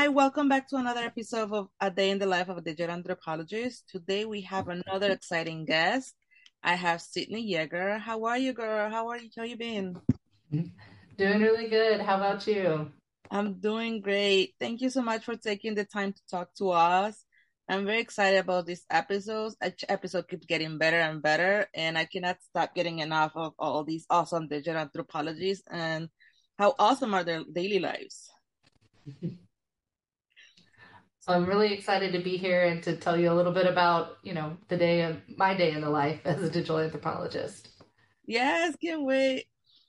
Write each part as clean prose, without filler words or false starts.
Hi, welcome back to another episode of A Day in the Life of a Digital Anthropologist. Today we have another exciting guest. I have Sydney Yeager. How are you, girl? How are you? How you been? Doing really good. How about you? I'm doing great. Thank you so much for taking the time to talk to us. I'm very excited about these episodes. Each episode keeps getting better and better, and I cannot stop getting enough of all these awesome digital anthropologists and how awesome are their daily lives. So I'm really excited to be here and to tell you a little bit about, the day of my day in the life as a digital anthropologist. Yes, can't wait.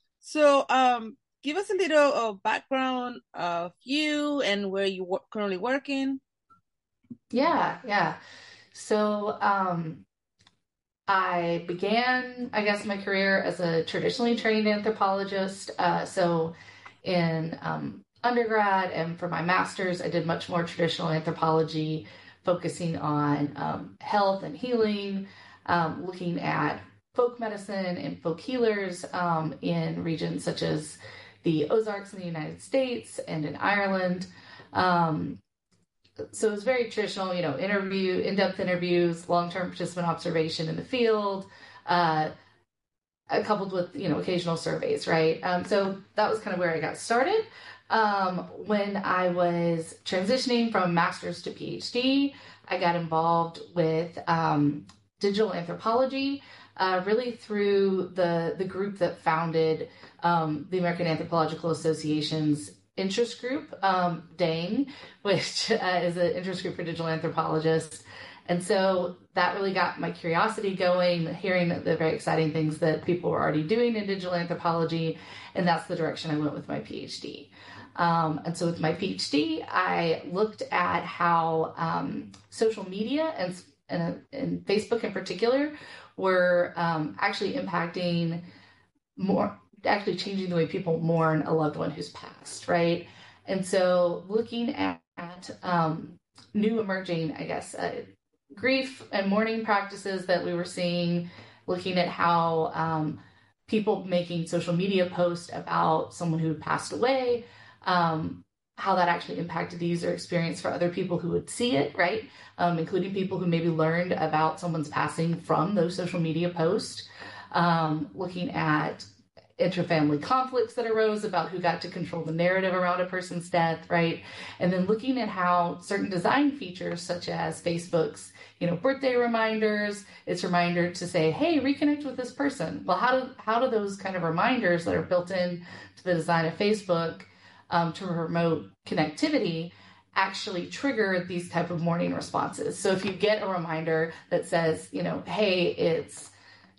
So, give us a little background of you and where you currently working. Yeah. So I began, I guess, my career as a traditionally trained anthropologist. So in undergrad and for my master's, I did much more traditional anthropology, focusing on health and healing, looking at folk medicine and folk healers in regions such as the Ozarks in the United States and in Ireland. Um, so it was very traditional, in-depth interviews, long-term participant observation in the field, uh, coupled with, occasional surveys, right? So that was kind of where I got started. When I was transitioning from master's to PhD, I got involved with digital anthropology, really through the group that founded the American Anthropological Association's interest group, DANG, which is an interest group for digital anthropologists. And so that really got my curiosity going, hearing the very exciting things that people were already doing in digital anthropology. And that's the direction I went with my PhD. And so with my PhD, I looked at how social media and Facebook in particular were actually impacting more, actually changing the way people mourn a loved one who's passed, right? And so looking at new emerging, I guess, grief and mourning practices that we were seeing, looking at how people making social media posts about someone who passed away, how that actually impacted the user experience for other people who would see it, right? Including people who maybe learned about someone's passing from those social media posts, looking at interfamily conflicts that arose about who got to control the narrative around a person's death, right? And then looking at how certain design features, such as Facebook's, birthday reminders, its reminder to say, hey, reconnect with this person. Well, how do those kind of reminders that are built in to the design of Facebook to promote connectivity actually trigger these type of mourning responses? So if you get a reminder that says, hey, it's,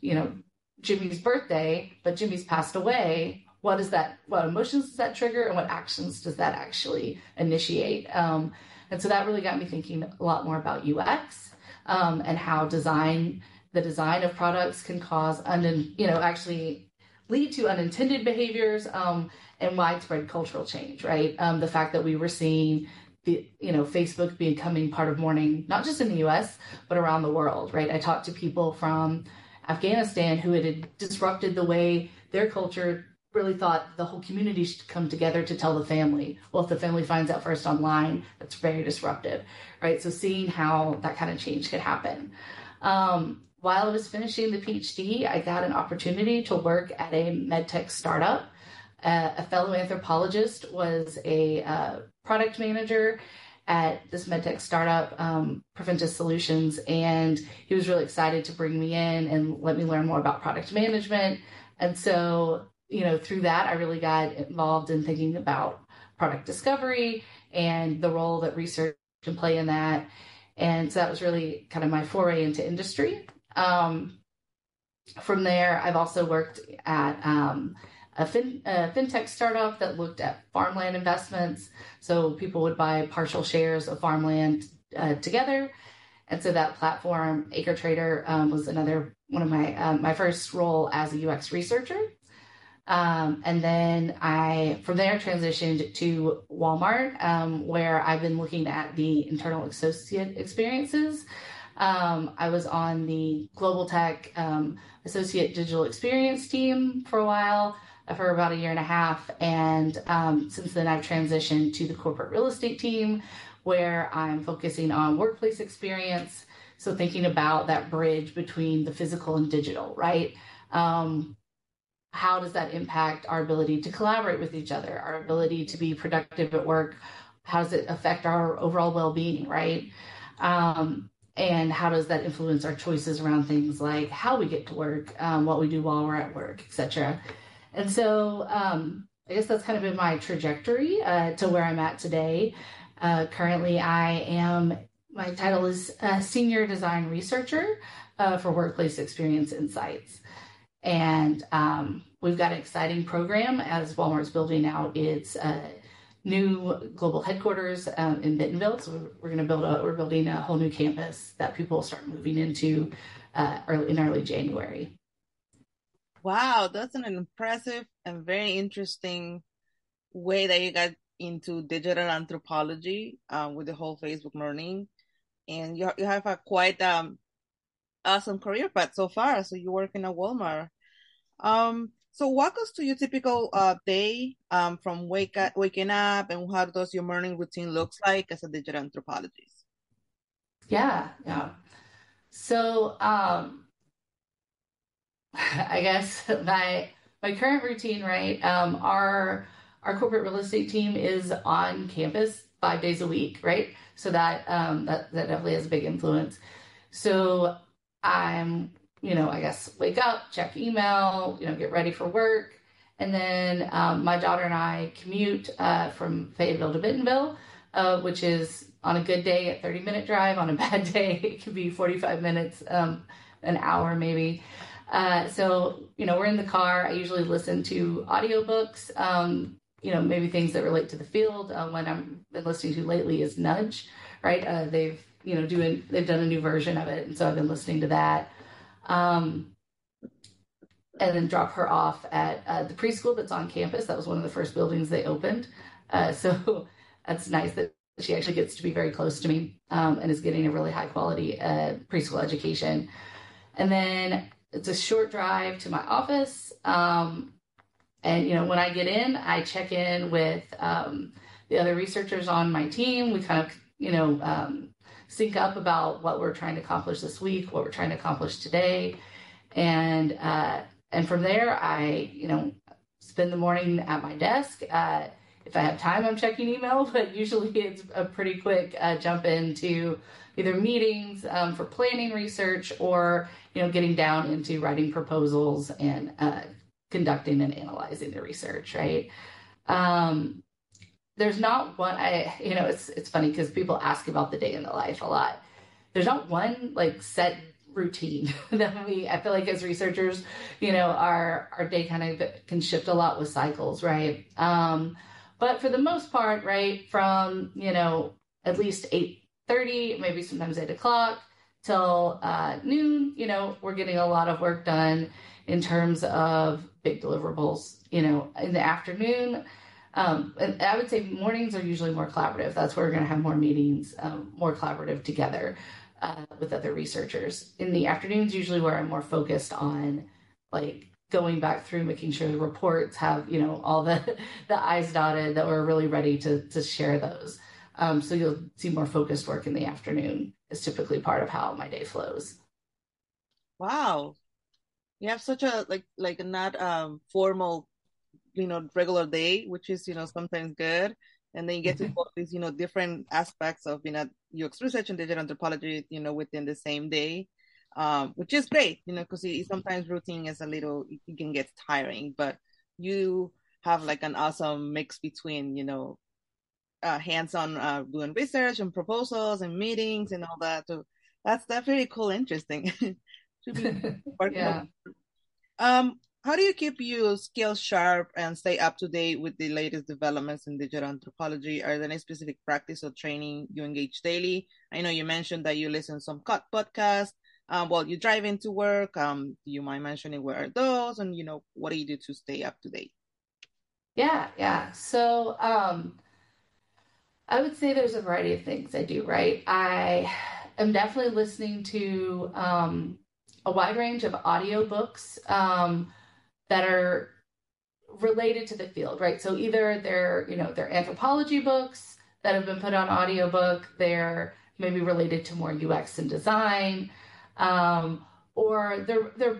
Jimmy's birthday, but Jimmy's passed away, what emotions does that trigger and what actions does that actually initiate? And so that really got me thinking a lot more about UX and how the design of products can cause, actually lead to unintended behaviors and widespread cultural change, right? The fact that we were seeing Facebook becoming part of mourning, not just in the US, but around the world, right? I talked to people from Afghanistan who had disrupted the way their culture really thought the whole community should come together to tell the family. Well, if the family finds out first online, that's very disruptive, right? So seeing how that kind of change could happen. While I was finishing the PhD, I got an opportunity to work at a medtech startup. A fellow anthropologist was a product manager at this medtech startup, Preventus Solutions, and he was really excited to bring me in and let me learn more about product management. And so, through that, I really got involved in thinking about product discovery and the role that research can play in that. And so that was really kind of my foray into industry. From there, I've also worked at a fintech startup that looked at farmland investments. So people would buy partial shares of farmland together. And so that platform, AcreTrader, was another one of my first role as a UX researcher. And then I, from there, transitioned to Walmart, where I've been looking at the internal associate experiences. I was on the Global Tech Associate Digital Experience team for a while, for about a year and a half. And since then, I've transitioned to the corporate real estate team, where I'm focusing on workplace experience. So thinking about that bridge between the physical and digital, right? How does that impact our ability to collaborate with each other, our ability to be productive at work? How does it affect our overall well-being, right? And how does that influence our choices around things like how we get to work, what we do while we're at work, etc. And so I guess that's kind of been my trajectory to where I'm at today. Currently, my title is Senior Design Researcher for Workplace Experience Insights. And we've got an exciting program as Walmart's building out its new global headquarters in Bentonville. So we're building a whole new campus that people will start moving into in early January. Wow, that's an impressive and very interesting way that you got into digital anthropology with the whole Facebook learning. And you have a quite awesome career path so far. So you work in a Walmart. So walk us to your typical day from waking up, and how does your morning routine looks like as a digital anthropologist? Yeah. So I guess my current routine, right? Our corporate real estate team is on campus 5 days a week, right? So that definitely has a big influence. So I'm, I guess wake up, check email, get ready for work. And then my daughter and I commute from Fayetteville to Bentonville, which is on a good day a 30-minute drive. On a bad day, it could be 45 minutes, an hour maybe. So, we're in the car. I usually listen to audiobooks, maybe things that relate to the field. One I've been listening to lately is Nudge, right? They've done a new version of it. And so I've been listening to that. And then drop her off at the preschool that's on campus. That was one of the first buildings they opened. So that's nice that she actually gets to be very close to me and is getting a really high quality preschool education. And then it's a short drive to my office. And, when I get in, I check in with the other researchers on my team. We kind of, sync up about what we're trying to accomplish this week, what we're trying to accomplish today. And from there, I, spend the morning at my desk. If I have time, I'm checking email, but usually it's a pretty quick jump into either meetings for planning research or, getting down into writing proposals and conducting and analyzing the research, right? There's not one, it's funny because people ask about the day in the life a lot. There's not one like set routine that I feel like as researchers, our day kind of can shift a lot with cycles, right? But for the most part, right, from, at least 8:30, maybe sometimes 8 o'clock till noon, we're getting a lot of work done in terms of big deliverables, in the afternoon. And I would say mornings are usually more collaborative. That's where we're going to have more meetings, more collaborative together with other researchers. In the afternoons, usually where I'm more focused on like going back through, making sure the reports have, all the I's dotted, that we're really ready to share those. So you'll see more focused work in the afternoon is typically part of how my day flows. Wow, you have such a like a not formal, regular day, which is sometimes good, and then you get to do all these different aspects of UX research and digital anthropology within the same day, which is great, because sometimes routine is a little, it can get tiring, but you have like an awesome mix between hands-on doing research and proposals and meetings and all that. So that's very cool, interesting. Should be working. Yeah. How do you keep your skills sharp and stay up to date with the latest developments in digital anthropology? Are there any specific practice or training you engage daily? I know you mentioned that you listen to some podcasts while you drive into work. Do you mind mentioning where are those, and what do you do to stay up to date? Yeah. So I would say there's a variety of things I do, right? I am definitely listening to a wide range of audiobooks that are related to the field, right? So either they're anthropology books that have been put on audiobook, they're maybe related to more UX and design, or they're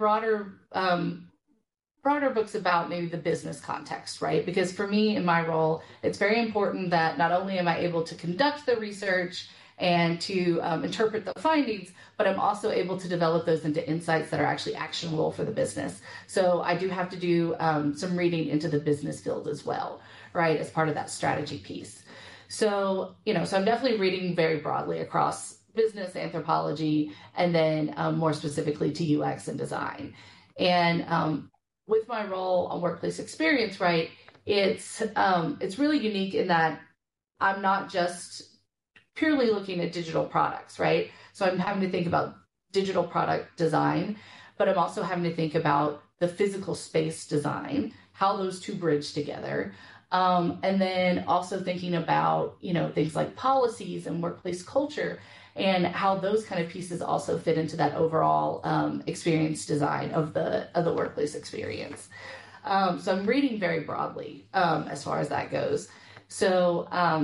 broader books about maybe the business context, right? Because for me in my role, it's very important that not only am I able to conduct the research and to interpret the findings, but I'm also able to develop those into insights that are actually actionable for the business. So I do have to do some reading into the business field as well, right, as part of that strategy piece. So, so I'm definitely reading very broadly across business, anthropology, and then more specifically to UX and design. And with my role on workplace experience, right, it's really unique in that I'm not just purely looking at digital products, right? So I'm having to think about digital product design, but I'm also having to think about the physical space design, how those two bridge together. And then also thinking about, things like policies and workplace culture and how those kind of pieces also fit into that overall experience design of the workplace experience. So I'm reading very broadly as far as that goes. So,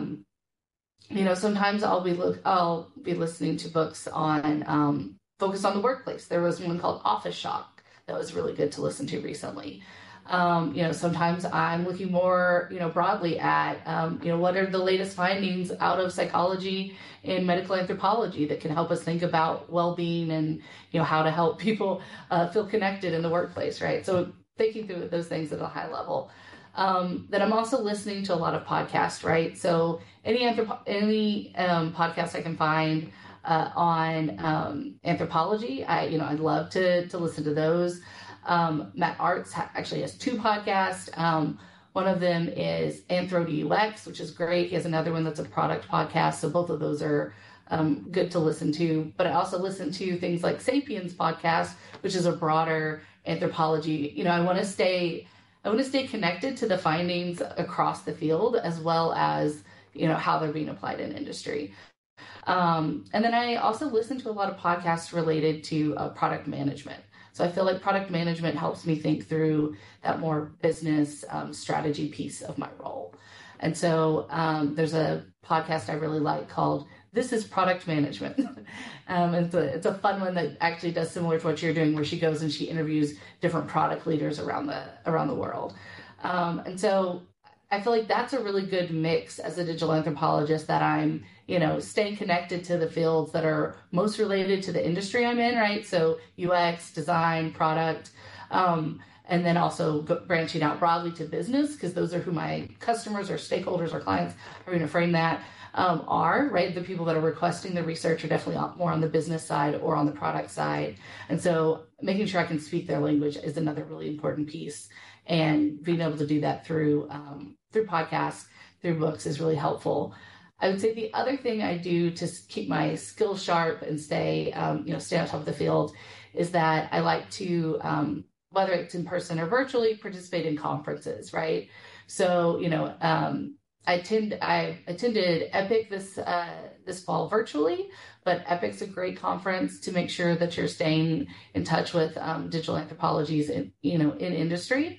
sometimes I'll be listening to books on focus on the workplace. There was one called Office Shock that was really good to listen to recently. Sometimes I'm looking more, broadly at, what are the latest findings out of psychology and medical anthropology that can help us think about well-being and, how to help people feel connected in the workplace, right? So thinking through those things at a high level. Then I'm also listening to a lot of podcasts, right? So any podcast I can find on anthropology, I'd love to listen to those. Matt Arts actually has two podcasts. One of them is Anthro to UX, which is great. He has another one that's a product podcast. So both of those are good to listen to. But I also listen to things like Sapiens podcast, which is a broader anthropology. I want to stay connected to the findings across the field as well as, how they're being applied in industry. And then I also listen to a lot of podcasts related to product management. So I feel like product management helps me think through that more business strategy piece of my role. And so there's a podcast I really like called This is Product Management. It's a fun one that actually does similar to what you're doing, where she goes and she interviews different product leaders around the world. And so I feel like that's a really good mix as a digital anthropologist, that I'm, staying connected to the fields that are most related to the industry I'm in, right? So UX, design, product, and then also branching out broadly to business, because those are who my customers or stakeholders or clients are going to frame that are, right? The people that are requesting the research are definitely more on the business side or on the product side. And so making sure I can speak their language is another really important piece. And being able to do that through podcasts, through books is really helpful. I would say the other thing I do to keep my skills sharp and stay on top of the field is that I like to, whether it's in person or virtually, participate in conferences, right? So, I attended EPIC this fall virtually, but EPIC's a great conference to make sure that you're staying in touch with digital anthropologies in industry.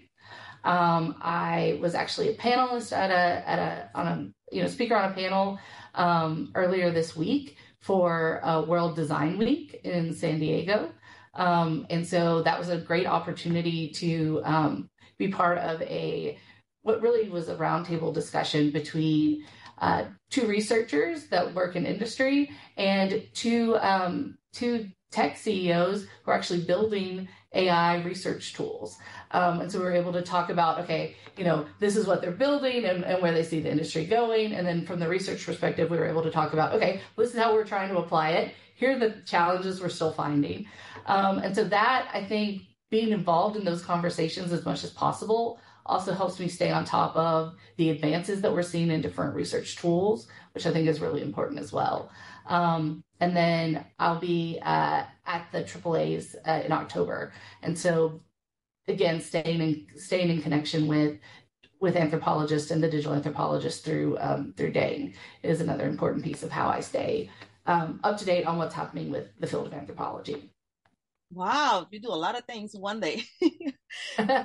I was actually a panelist speaker on a panel earlier this week for World Design Week in San Diego. And so that was a great opportunity to be part of what really was a roundtable discussion between two researchers that work in industry and two tech CEOs who are actually building AI research tools. And so we were able to talk about, okay, this is what they're building and where they see the industry going. And then from the research perspective, we were able to talk about, okay, this is how we're trying to apply it. Here are the challenges we're still finding. And so that, I think, being involved in those conversations as much as possible also helps me stay on top of the advances that we're seeing in different research tools, which I think is really important as well. And then I'll be at the AAAs in October. And so, again, staying in connection with anthropologists and the digital anthropologists through DANE is another important piece of how I stay up to date on what's happening with the field of anthropology. Wow, you do a lot of things one day.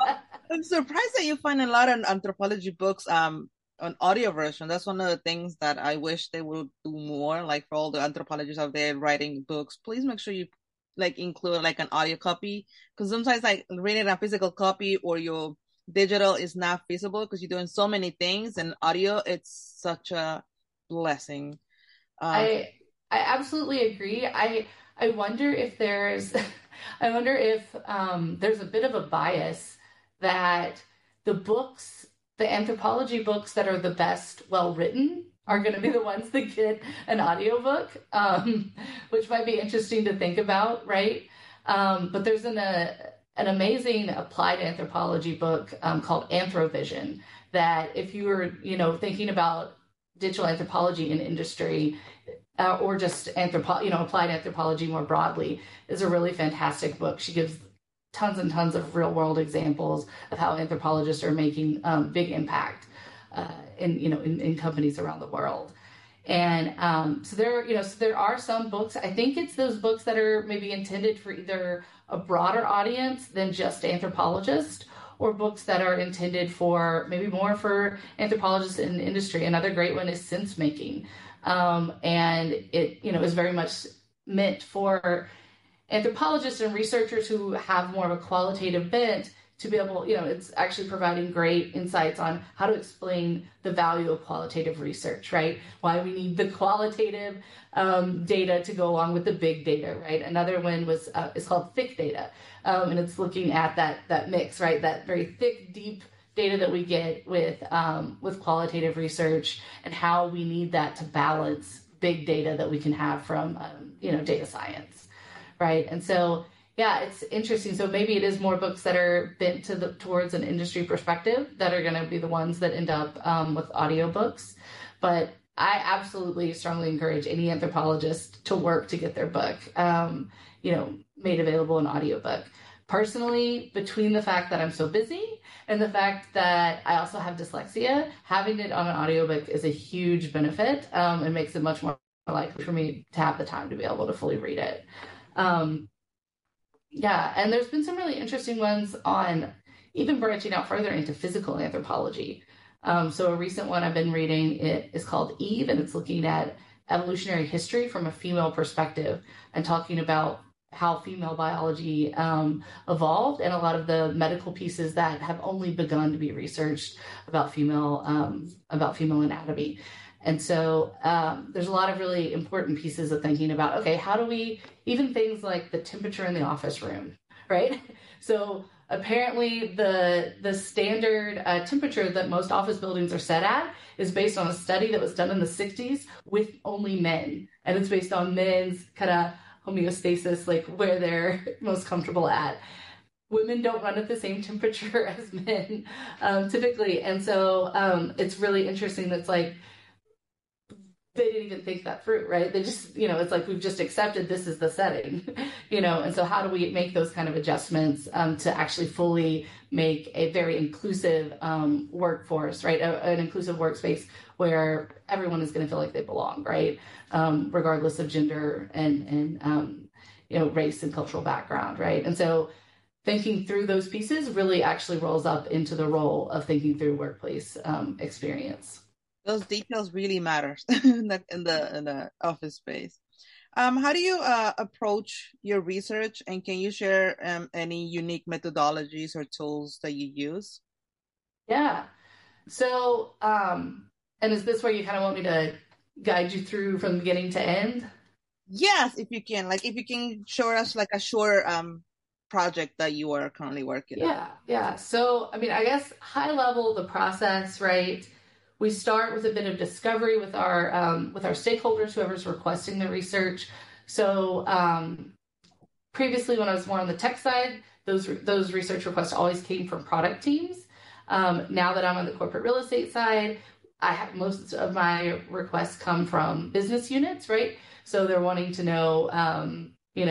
I'm surprised that you find a lot of anthropology books on audio version. That's one of the things that I wish they would do more. Like for all the anthropologists out there writing books, please make sure you like include like an audio copy because sometimes like reading a physical copy or your digital is not feasible because you're doing so many things and audio it's such a blessing. Um, I I absolutely agree. I wonder if there's I wonder if there's a bit of a bias that the books, the anthropology books that are the best well written are going to be the ones that get an audiobook, which might be interesting to think about, right? But there's an amazing applied anthropology book called Anthrovision that if you were, thinking about digital anthropology in industry, or just applied anthropology more broadly, is a really fantastic book. She gives tons and tons of real world examples of how anthropologists are making big impact in companies around the world. And so there are some books. I think it's those books that are maybe intended for either a broader audience than just anthropologists, or books that are intended for maybe more for anthropologists in industry. Another great one is Sense Making, and it is very much meant for anthropologists and researchers who have more of a qualitative bent to be able, it's actually providing great insights on how to explain the value of qualitative research, right? Why we need the qualitative data to go along with the big data, right? Another one is called thick data, and it's looking at that mix, right? That very thick, deep data that we get with qualitative research and how we need that to balance big data that we can have from data science, right? And so yeah, it's interesting. So maybe it is more books that are bent towards an industry perspective that are going to be the ones that end up with audiobooks. But I absolutely strongly encourage any anthropologist to work to get their book, made available in audiobook. Personally, between the fact that I'm so busy and the fact that I also have dyslexia, having it on an audiobook is a huge benefit. It makes it much more likely for me to have the time to be able to fully read it. Yeah, and there's been some really interesting ones on even branching out further into physical anthropology. So a recent one I've been reading, it is called Eve, and it's looking at evolutionary history from a female perspective and talking about how female biology evolved and a lot of the medical pieces that have only begun to be researched about female anatomy. And so there's a lot of really important pieces of thinking about, okay, how do we, even things like the temperature in the office room, right? So apparently the standard temperature that most office buildings are set at is based on a study that was done in the 60s with only men. And it's based on men's kind of homeostasis, like where they're most comfortable at. Women don't run at the same temperature as men typically. And so it's really interesting that's like, they didn't even think that through, right? They just, it's like we've just accepted this is the setting, and so how do we make those kind of adjustments to actually fully make a very inclusive workforce, right? An inclusive workspace where everyone is going to feel like they belong, right? Regardless of gender and race and cultural background, right? And so thinking through those pieces really actually rolls up into the role of thinking through workplace experience. those details really matter in the office space. How do you approach your research, and can you share any unique methodologies or tools that you use? Yeah. So, and is this where you kind of want me to guide you through from beginning to end? Yes, if you can, like if you can show us like a short project that you are currently working on. Yeah. So, I mean, I guess high level, the process, right? We start with a bit of discovery with our stakeholders, whoever's requesting the research. So, previously, when I was more on the tech side, those research requests always came from product teams. Now that I'm on the corporate real estate side, I have most of my requests come from business units, right? So they're wanting to know,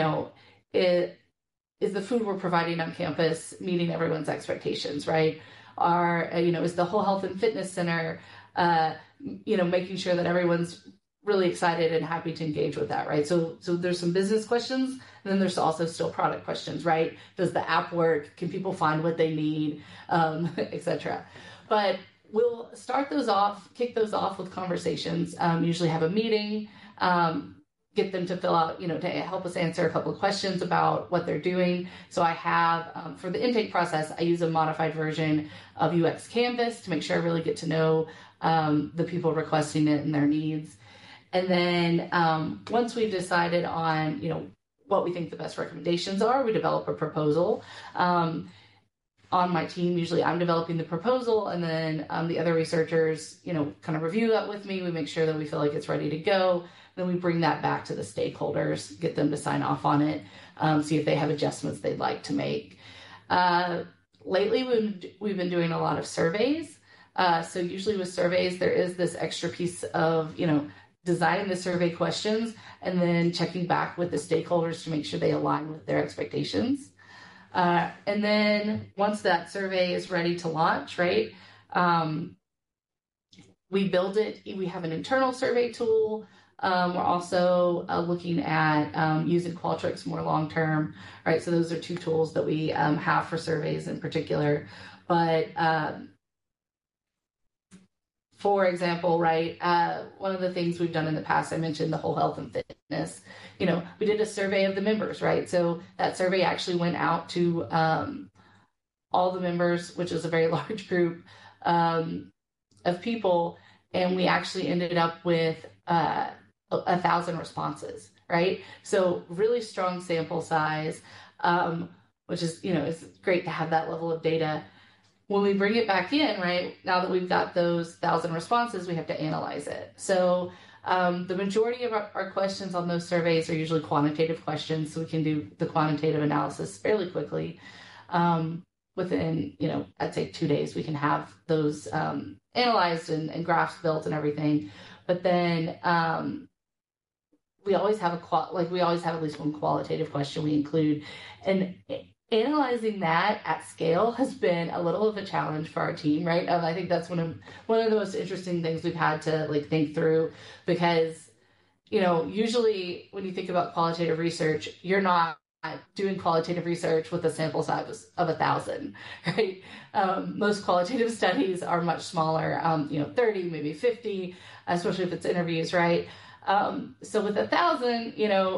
is the food we're providing on campus meeting everyone's expectations, right? Is the whole health and fitness center, making sure that everyone's really excited and happy to engage with that, right? So there's some business questions, and then there's also still product questions, right? Does the app work? Can people find what they need, etc. But we'll kick those off with conversations. Usually have a meeting, get them to fill out, to help us answer a couple of questions about what they're doing. So I have, for the intake process, I use a modified version of UX Canvas to make sure I really get to know the people requesting it and their needs. And then once we've decided on, what we think the best recommendations are, we develop a proposal. On my team, usually I'm developing the proposal, and then the other researchers, kind of review that with me. We make sure that we feel like it's ready to go. Then we bring that back to the stakeholders, get them to sign off on it, see if they have adjustments they'd like to make. Lately, we've been doing a lot of surveys. So usually with surveys, there is this extra piece of, designing the survey questions and then checking back with the stakeholders to make sure they align with their expectations. And then once that survey is ready to launch, right, we build it. We have an internal survey tool. We're also looking at using Qualtrics more long-term, right? So those are two tools that we have for surveys in particular. But for example, right, one of the things we've done in the past, I mentioned the whole health and fitness. We did a survey of the members, right? So that survey actually went out to all the members, which is a very large group of people, and we actually ended up with 1,000 responses, right? So really strong sample size, which is, it's great to have that level of data. When we bring it back in, right, now that we've got those 1,000 responses, we have to analyze it. So the majority of our questions on those surveys are usually quantitative questions, so we can do the quantitative analysis fairly quickly. Within, I'd say 2 days, we can have those analyzed and graphs built and everything. But then we always have at least one qualitative question we include, and analyzing that at scale has been a little of a challenge for our team, right? I think that's one of the most interesting things we've had to think through, because usually when you think about qualitative research, you're not doing qualitative research with a sample size of 1,000, right? Most qualitative studies are much smaller, 30, maybe 50, especially if it's interviews, right? So with 1,000,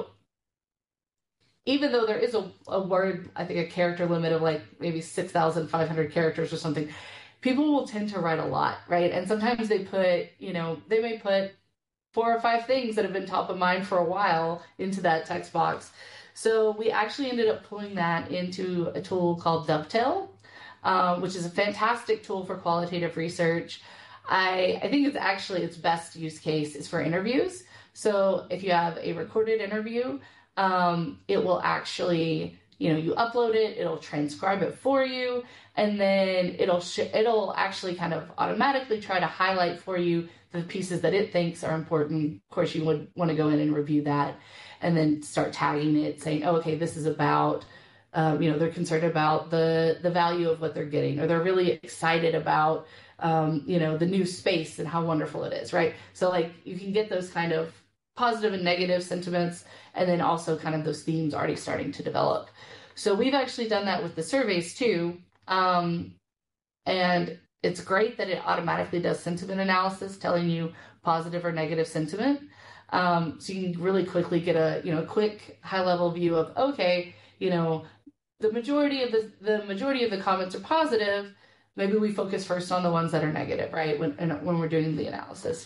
even though there is a word, I think a character limit of maybe 6,500 characters or something, people will tend to write a lot, right? And sometimes they may put 4 or 5 things that have been top of mind for a while into that text box. So we actually ended up pulling that into a tool called Dovetail, which is a fantastic tool for qualitative research. I think its best use case is for interviews. So if you have a recorded interview, it will actually, you upload it, it'll transcribe it for you, and then it'll actually kind of automatically try to highlight for you the pieces that it thinks are important. Of course, you would want to go in and review that and then start tagging it, saying, oh, okay, this is about, they're concerned about the value of what they're getting, or they're really excited about, the new space and how wonderful it is, right? So you can get those kind of positive and negative sentiments, and then also kind of those themes already starting to develop. So we've actually done that with the surveys too. And it's great that it automatically does sentiment analysis, telling you positive or negative sentiment. So you can really quickly get a quick high level view of, okay, the majority of the comments are positive. Maybe we focus first on the ones that are negative, right? When we're doing the analysis.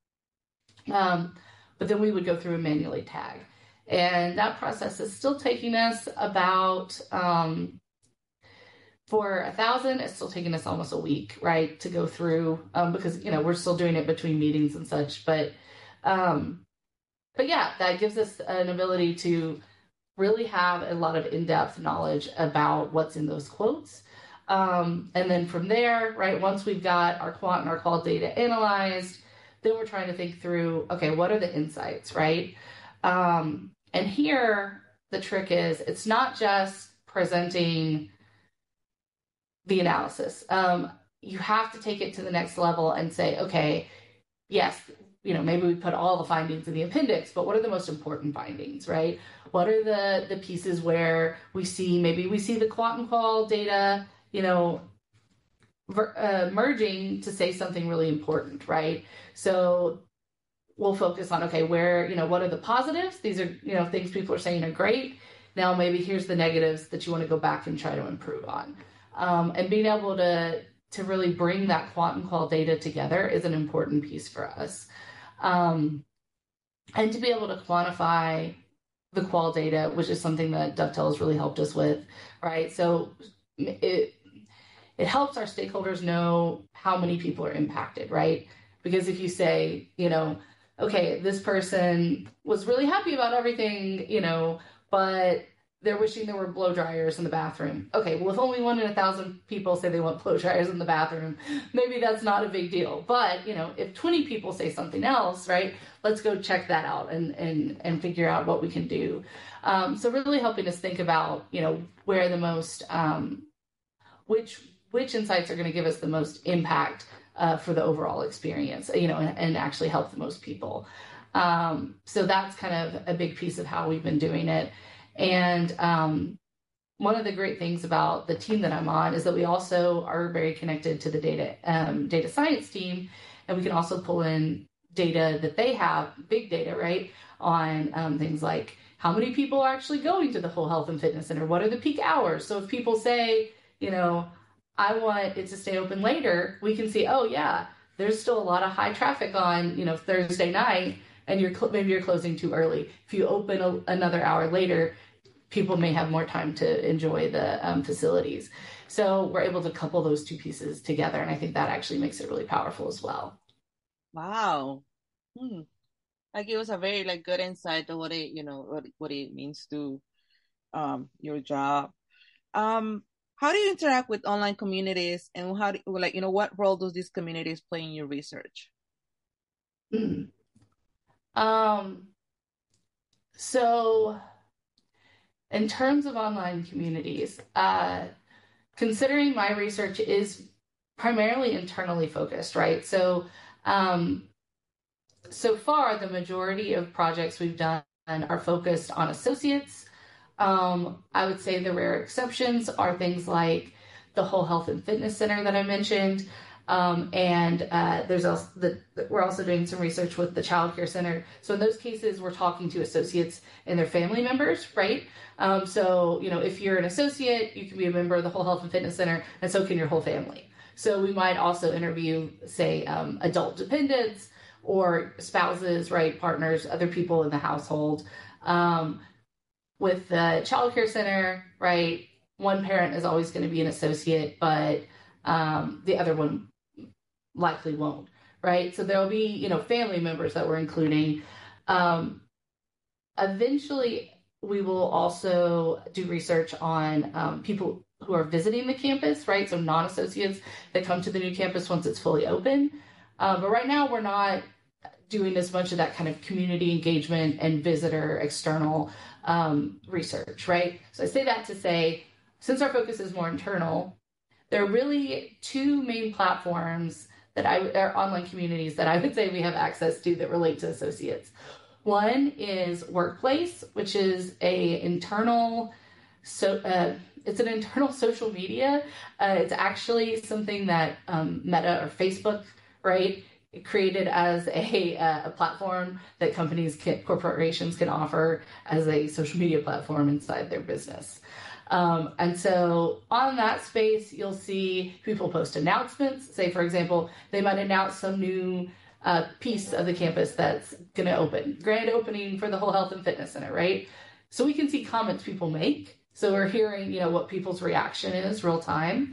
But then we would go through and manually tag. And that process is still taking us about, for 1,000, it's still taking us almost a week, right, to go through, because, we're still doing it between meetings and such. But yeah, that gives us an ability to really have a lot of in-depth knowledge about what's in those quotes. And then from there, right, once we've got our quant and our qual data analyzed, then we're trying to think through, okay, what are the insights, right? And here, the trick is, it's not just presenting the analysis. You have to take it to the next level and say, okay, yes, maybe we put all the findings in the appendix, but what are the most important findings, right? What are the pieces where maybe we see the quant and qual data, merging to say something really important, right? So we'll focus on, okay, what are the positives? These are, things people are saying are great. Now maybe here's the negatives that you want to go back and try to improve on. And being able to really bring that quant and qual data together is an important piece for us. And to be able to quantify the qual data, which is something that Dovetail has really helped us with, right? So it helps our stakeholders know how many people are impacted, right? Because if you say, okay, this person was really happy about everything, but they're wishing there were blow dryers in the bathroom. Okay, well, if only 1 in 1,000 people say they want blow dryers in the bathroom, maybe that's not a big deal. But, if 20 people say something else, right, let's go check that out and figure out what we can do. So really helping us think about, where the most, which insights are going to give us the most impact for the overall experience, and actually help the most people. So that's kind of a big piece of how we've been doing it. And one of the great things about the team that I'm on is that we also are very connected to the data science team, and we can also pull in data that they have, big data, right, on things like how many people are actually going to the whole health and fitness center, what are the peak hours. So if people say, I want it to stay open later, we can see, oh yeah, there's still a lot of high traffic on, Thursday night, and maybe you're closing too early. If you open another hour later, people may have more time to enjoy the facilities. So we're able to couple those two pieces together, and I think that actually makes it really powerful as well. Wow. That gives us a very good insight to what it what it means to your job. How do you interact with online communities, and how do what role does these communities play in your research? So in terms of online communities, considering my research is primarily internally focused, right? So so far, the majority of projects we've done are focused on associates. I would say the rare exceptions are things like the Whole Health and Fitness Center that I mentioned. And there's also we're also doing some research with the Child Care Center. So in those cases, we're talking to associates and their family members, right? So, if you're an associate, you can be a member of the Whole Health and Fitness Center, and so can your whole family. So we might also interview, say, adult dependents or spouses, right, partners, other people in the household. With the Child Care Center, right, one parent is always going to be an associate, but the other one likely won't, right? So there'll be, family members that we're including. Eventually, we will also do research on people who are visiting the campus, right? So non-associates that come to the new campus once it's fully open. But right now, we're not doing as much of that kind of community engagement and visitor external research, right? So I say that to say, since our focus is more internal, there are really two main platforms that are online communities that I would say we have access to that relate to associates. One is Workplace, which is it's an internal social media. It's actually something that Meta or Facebook, right, created as a platform that corporations can offer as a social media platform inside their business. And so on that space, you'll see people post announcements. Say, for example, they might announce some new piece of the campus that's going to open. Grand opening for the Whole Health and Fitness Center, right? So we can see comments people make. So we're hearing, what people's reaction is real time.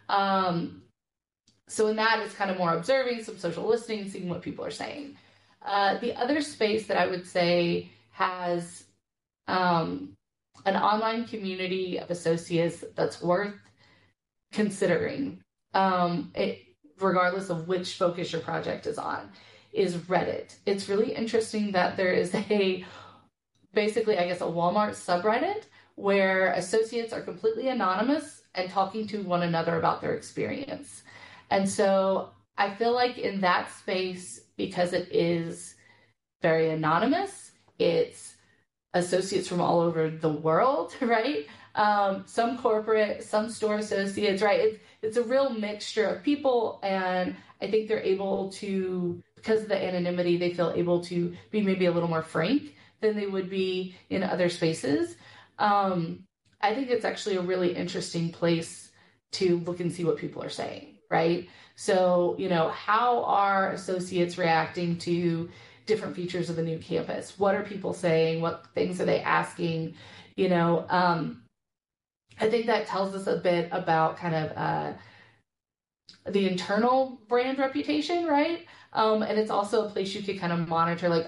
So in that, it's kind of more observing, some social listening, seeing what people are saying. The other space that I would say has an online community of associates that's worth considering, regardless of which focus your project is on, is Reddit. It's really interesting that there is basically, I guess, a Walmart subreddit where associates are completely anonymous and talking to one another about their experience. And so I feel like in that space, because it is very anonymous. It's associates from all over the world, right? Some corporate, some store associates, right? It's a real mixture of people, and I think they're able to, because of the anonymity, they feel able to be maybe a little more frank than they would be in other spaces. I think it's actually a really interesting place to look and see what people are saying, right? So, how are associates reacting to different features of the new campus? What are people saying? What things are they asking? I think that tells us a bit about kind of the internal brand reputation, right? And it's also a place you could kind of monitor, like,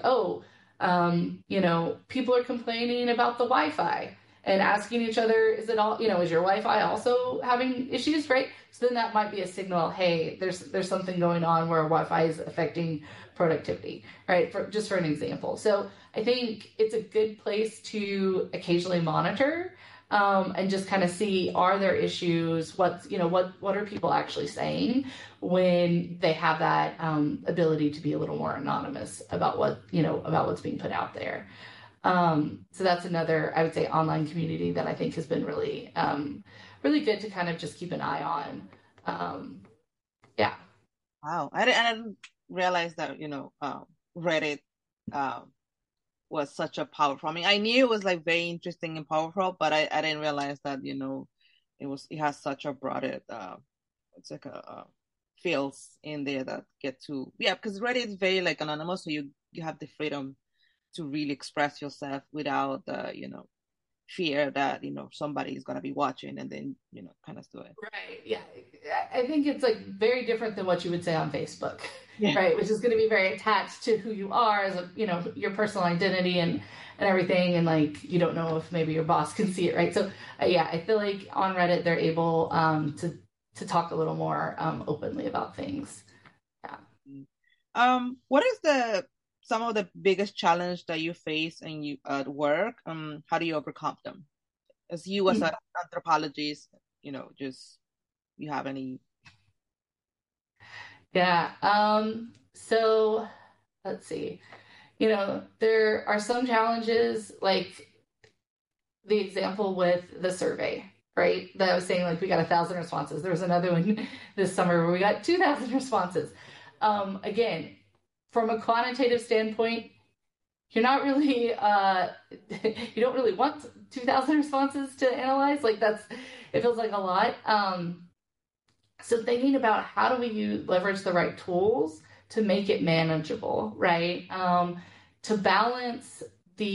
people are complaining about the Wi-Fi and asking each other, is it all, is your Wi-Fi also having issues, right? So then that might be a signal, hey, there's something going on where Wi-Fi is affecting productivity, right? Just for an example. So I think it's a good place to occasionally monitor and just kind of see, are there issues? What are people actually saying when they have that ability to be a little more anonymous about about what's being put out there. So that's another, I would say, online community that I think has been really, really good to kind of just keep an eye on. Yeah. Wow. I didn't realize that, Reddit was such a powerful. I mean, I knew it was like very interesting and powerful, but I didn't realize that, it has such a broad, it's like a fields in there that get to, yeah, because Reddit is very like anonymous, so you have the freedom to really express yourself without fear that somebody is going to be watching and then kind of do it. Right. Yeah. I think it's like very different than what you would say on Facebook, Yeah. right? Which is going to be very attached to who you are as your personal identity and everything. And like, you don't know if maybe your boss can see it, right? So yeah, I feel like on Reddit, they're able to talk a little more openly about things. Yeah. What is some of the biggest challenge that you face and you at work? How do you overcome them? As you as an anthropologist, just you have any? Yeah. So let's see. There are some challenges, like the example with the survey, right? That I was saying, like, we got 1,000 responses. There was another one this summer where we got 2,000 responses. Again, from a quantitative standpoint, you're not really, you don't really want 2,000 responses to analyze. Like, it feels like a lot. So thinking about how do we leverage the right tools to make it manageable, right? To balance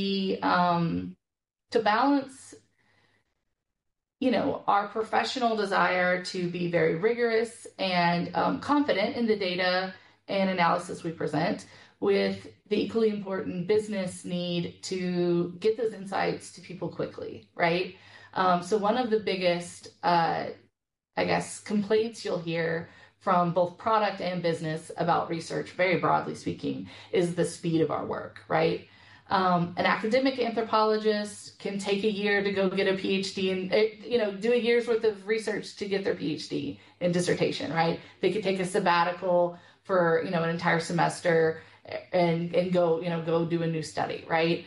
our professional desire to be very rigorous and confident in the data and analysis we present with the equally important business need to get those insights to people quickly, right? So one of the biggest, complaints you'll hear from both product and business about research, very broadly speaking, is the speed of our work, right? An academic anthropologist can take a year to go get a PhD and, do a year's worth of research to get their PhD in dissertation, right? They could take a sabbatical for, an entire semester and go do a new study, right?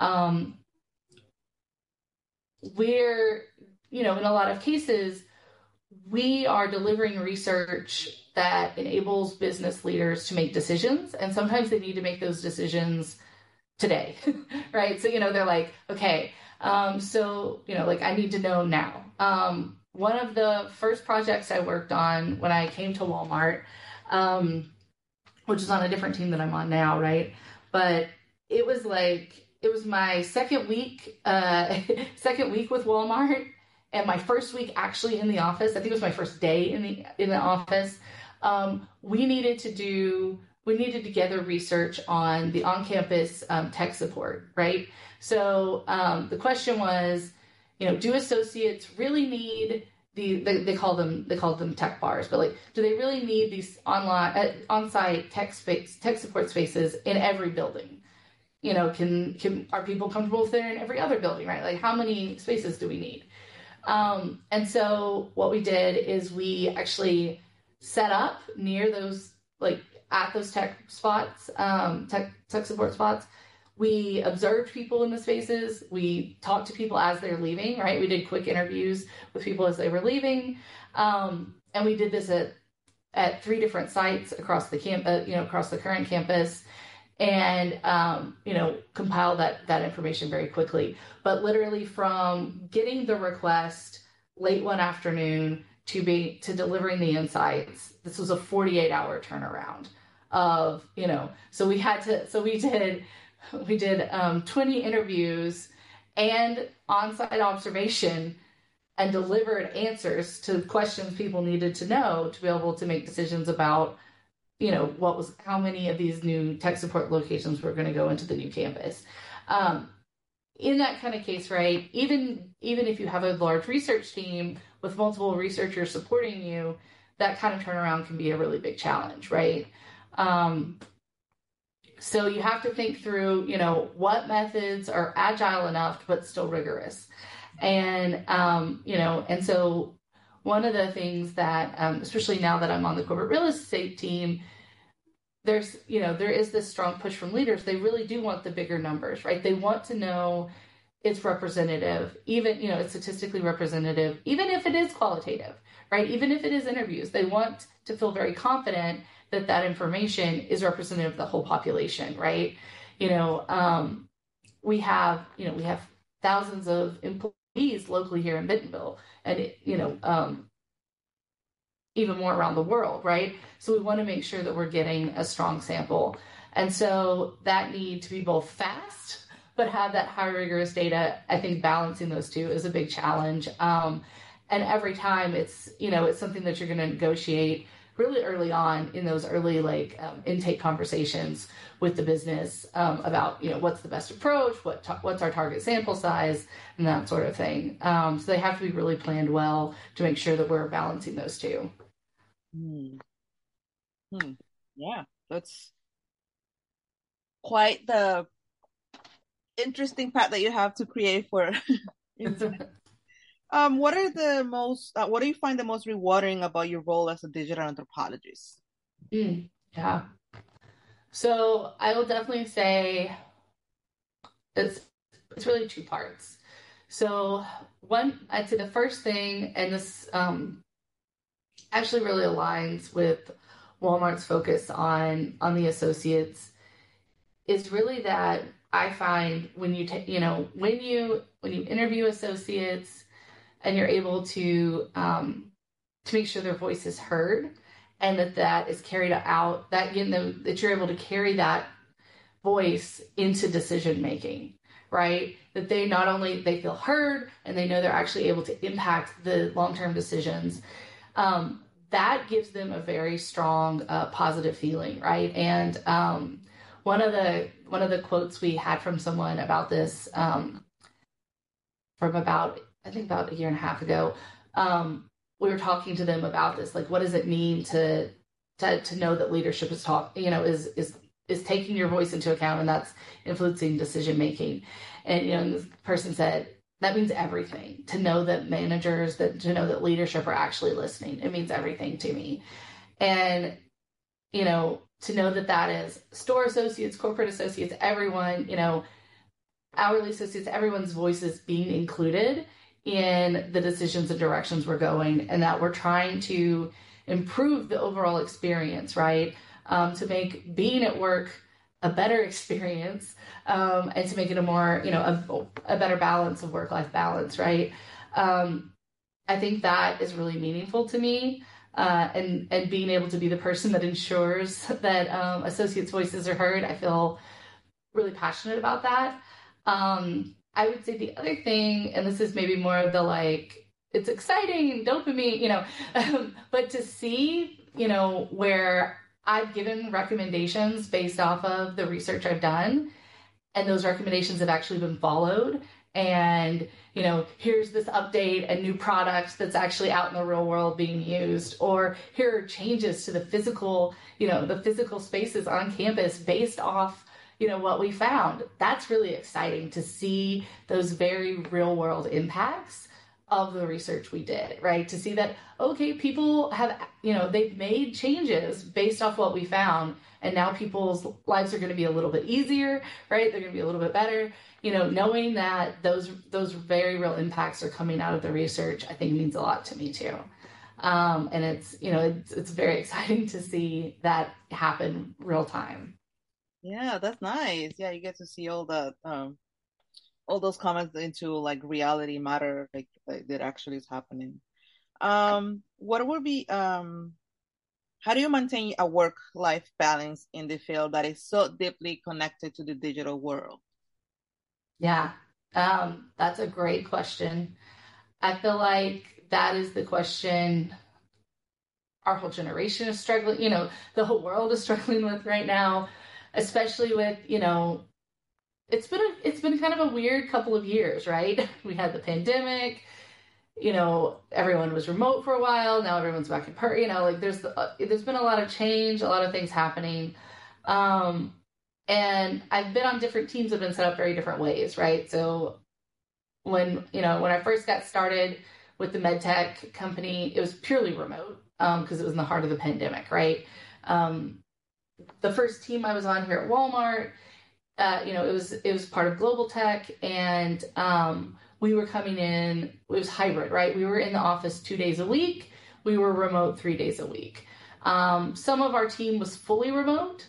We're, in a lot of cases, we are delivering research that enables business leaders to make decisions, and sometimes they need to make those decisions today, right? So, they're like, okay, I need to know now. One of the first projects I worked on when I came to Walmart, which is on a different team that I'm on now, right? But it was my second week with Walmart, and my first week actually in the office. I think it was my first day in the office. We needed to gather research on the on-campus tech support, right? So the question was, do associates really need they call them tech bars, but like, do they really need these on-site tech support spaces in every building? Are people comfortable if they're in every other building, right? Like, how many spaces do we need? And so what we did is we actually set up near those, like, at those tech spots, tech support spots, we observed people in the spaces. We talked to people as they're leaving, right? We did quick interviews with people as they were leaving. And we did this at 3 different sites across the across the current campus, and compile that information very quickly. But literally from getting the request late one afternoon to delivering the insights, this was a 48-hour turnaround of, so we did 20 interviews and on-site observation, and delivered answers to questions people needed to know to be able to make decisions about, how many of these new tech support locations were going to go into the new campus. In that kind of case, right, even if you have a large research team with multiple researchers supporting you, that kind of turnaround can be a really big challenge, right? So you have to think through, what methods are agile enough but still rigorous. And, and so one of the things that, especially now that I'm on the corporate real estate team, there is this strong push from leaders. They really do want the bigger numbers, right? They want to know it's representative, even, it's statistically representative, even if it is qualitative, right? Even if it is interviews, they want to feel very confident that that information is representative of the whole population, right? We have thousands of employees locally here in Bentonville, and even more around the world, right? So we want to make sure that we're getting a strong sample. And so that need to be both fast, but have that high rigorous data. I think balancing those two is a big challenge. And every time it's something that you're going to negotiate really early on in those early intake conversations with the business about what's the best approach, what's our target sample size, and that sort of thing. So they have to be really planned well to make sure that we're balancing those two. Yeah, that's quite the interesting path that you have to create for. What do you find the most rewarding about your role as a digital anthropologist? Yeah. So I will definitely say it's really 2 parts. So one, I'd say the first thing, and this actually really aligns with Walmart's focus on the associates, is really that I find when you when you interview associates and you're able to make sure their voice is heard, and that is carried out, that that you're able to carry that voice into decision making, right? That they not only they feel heard and they know they're actually able to impact the long-term decisions. That gives them a very strong positive feeling, right? And one of the quotes we had from someone about this from about a year and a half ago, we were talking to them about this, like, what does it mean to know that leadership is taking your voice into account, and that's influencing decision making. And this person said, that means everything. To know that to know that leadership are actually listening, it means everything to me. And to know that is store associates, corporate associates, everyone, hourly associates, everyone's voices being included in the decisions and directions we're going, and that we're trying to improve the overall experience, right? To make being at work a better experience, and to make it a more, a better balance of work-life balance, right? I think that is really meaningful to me, and being able to be the person that ensures that associates' voices are heard. I feel really passionate about that. I would say the other thing, and this is maybe more of the it's exciting, dopamine, but to see, where I've given recommendations based off of the research I've done, and those recommendations have actually been followed. And, here's this update and new product that's actually out in the real world being used, or here are changes to the physical spaces on campus based off, what we found. That's really exciting to see those very real world impacts of the research we did, right? To see that, okay, people have, they've made changes based off what we found. And now people's lives are going to be a little bit easier, right? They're going to be a little bit better. Knowing that those very real impacts are coming out of the research, I think means a lot to me too. And it's very exciting to see that happen real time. Yeah, that's nice. Yeah, you get to see all those comments into like reality matter, like that actually is happening. What would be how do you maintain a work-life balance in the field that is so deeply connected to the digital world? Yeah, that's a great question. I feel like that is the question our whole generation is struggling, the whole world is struggling with right now, especially with, it's been kind of a weird couple of years, right? We had the pandemic, everyone was remote for a while. Now everyone's back in person, like there's been a lot of change, a lot of things happening. And I've been on different teams that have been set up very different ways, right? So when I first got started with the medtech company, it was purely remote because it was in the heart of the pandemic, right? The first team I was on here at Walmart, it was part of Global Tech, and we were coming in. It was hybrid, right? We were in the office 2 days a week. We were remote 3 days a week. Some of our team was fully remote.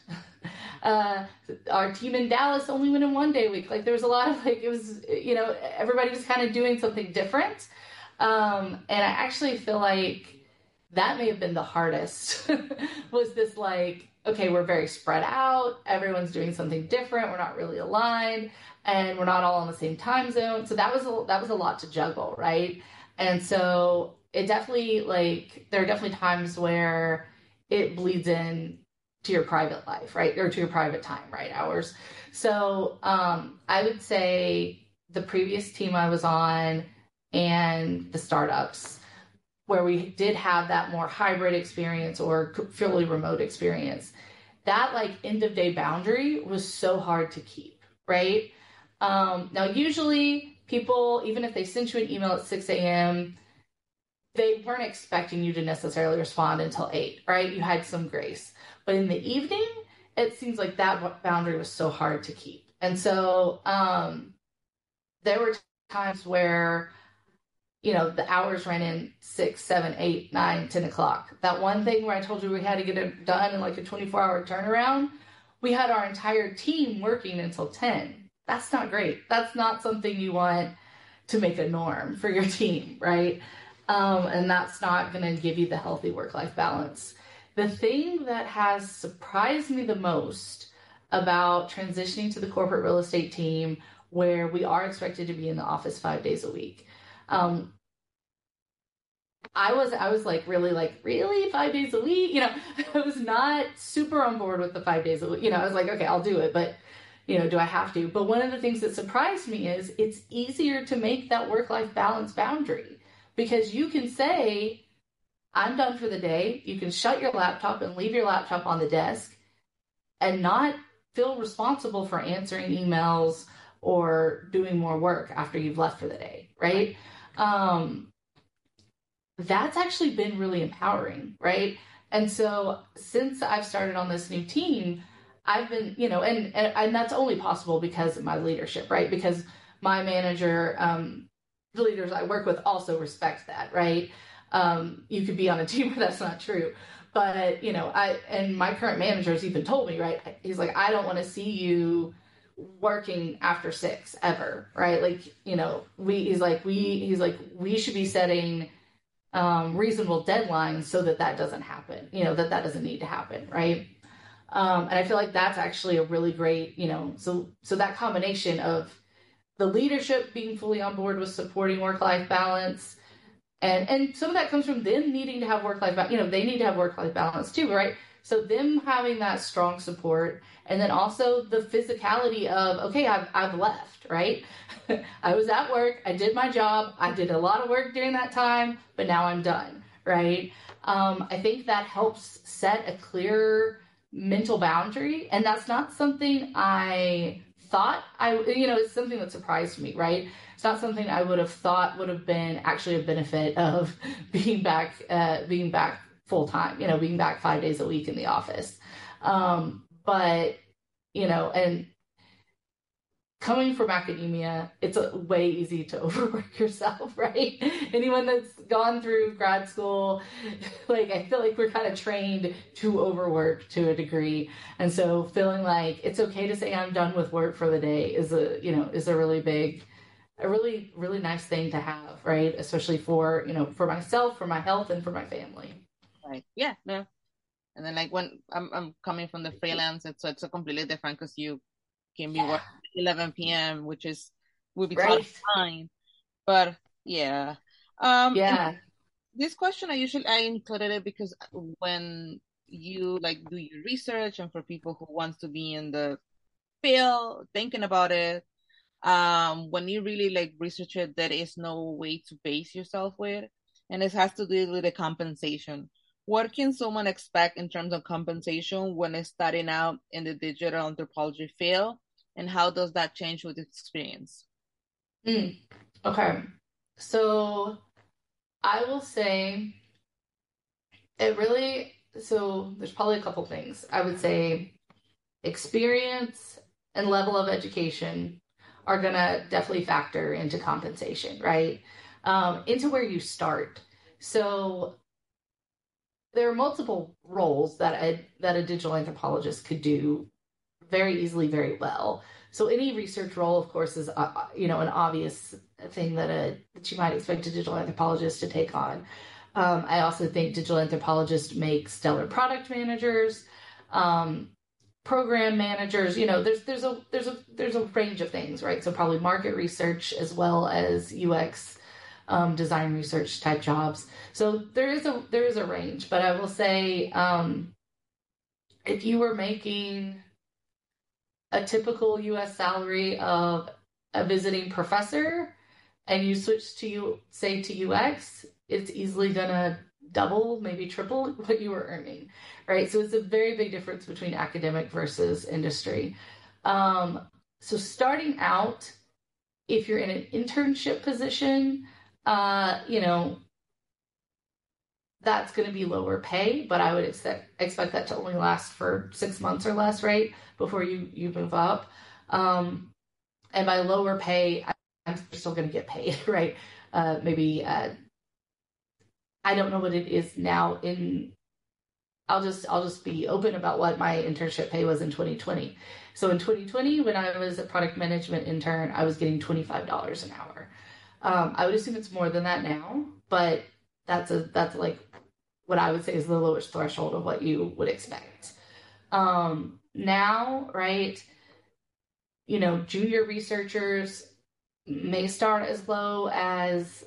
Our team in Dallas only went in 1 day a week. Like there was a lot of it was, everybody was kind of doing something different. And I actually feel like that may have been the hardest was this like, okay, we're very spread out. Everyone's doing something different. We're not really aligned and we're not all on the same time zone. So that was a lot to juggle. Right. And so it definitely there are definitely times where it bleeds in to your private life, right? Or to your private time, right? Hours. So I would say the previous team I was on and the startups where we did have that more hybrid experience or fully remote experience, that like end of day boundary was so hard to keep, right? Now, usually people, even if they sent you an email at 6 a.m., they weren't expecting you to necessarily respond until 8, right? You had some grace. But in the evening, it seems like that boundary was so hard to keep. And so there were times where, the hours ran in 6, 7, 8, 9, 10 o'clock. That one thing where I told you we had to get it done in like a 24-hour turnaround, we had our entire team working until 10. That's not great. That's not something you want to make a norm for your team, right? And that's not going to give you the healthy work-life balance. The thing that has surprised me the most about transitioning to the corporate real estate team, where we are expected to be in the office 5 days a week, I was really 5 days a week, I was not super on board with the 5 days a week. I was like, okay, I'll do it, but do I have to? But one of the things that surprised me is it's easier to make that work-life balance boundary because you can say, I'm done for the day. You can shut your laptop and leave your laptop on the desk and not feel responsible for answering emails or doing more work after you've left for the day, right? That's actually been really empowering, right? And so since I've started on this new team, I've been, and that's only possible because of my leadership, right? Because my manager, the leaders I work with also respect that, right? You could be on a team where that's not true. But, and my current manager has even told me, right? He's like, I don't want to see you working after 6 ever, right? Like, he's like, we should be setting reasonable deadlines so that doesn't happen, that doesn't need to happen, right? And I feel like that's actually a really great, so that combination of the leadership being fully on board with supporting work-life balance, and some of that comes from them needing to have work-life balance, they need to have work-life balance too, right? So them having that strong support, and then also the physicality of, okay, I've left, right? I was at work, I did my job, I did a lot of work during that time, but now I'm done, right? I think that helps set a clear mental boundary, and that's not something I thought it's something that surprised me, right? It's not something I would have thought would have been actually a benefit of being back full time, being back 5 days a week in the office. But, and coming from academia, it's way easy to overwork yourself, right? Anyone that's gone through grad school, like I feel like we're kind of trained to overwork to a degree. And so feeling like it's okay to say I'm done with work for the day is a really big, a really, really nice thing to have, right? Especially for myself, for my health, and for my family. Right. Yeah. No. And then like when I'm coming from the freelance, it's a completely different because you can be Yeah. working 11 p.m., which would be totally Right. fine. But yeah. And Yeah. this question I included it because when you like do your research and for people who wants to be in the field thinking about it, when you really like research it, there is no way to base yourself with, and it has to do with the compensation. What can someone expect in terms of compensation when it's starting out in the digital anthropology field, and how does that change with experience? Mm. Okay. So I will say so there's probably a couple things. I would say experience and level of education are going to definitely factor into compensation, right? Into where you start. So there are multiple roles that a digital anthropologist could do very easily, very well. So any research role, of course, is an obvious thing that you might expect a digital anthropologist to take on. I also think digital anthropologists make stellar product managers, um, program managers. There's a range of things, right? So probably market research as well as UX, design research type jobs. So there is a range, but I will say if you were making a typical US salary of a visiting professor and you switch to UX, it's easily gonna double, maybe triple what you were earning, right? So it's a very big difference between academic versus industry. Um, so starting out, if you're in an internship position, uh, you know, that's going to be lower pay, but I would expect that to only last for 6 months or less, right? Before you move up. Um, and by lower pay, I'm still going to get paid, right? Maybe I don't know what it is now. I'll just be open about what my internship pay was in 2020. So in 2020, when I was a product management intern, I was getting $25 an hour. I would assume it's more than that now, but that's like what I would say is the lowest threshold of what you would expect. Now, right, junior researchers may start as low as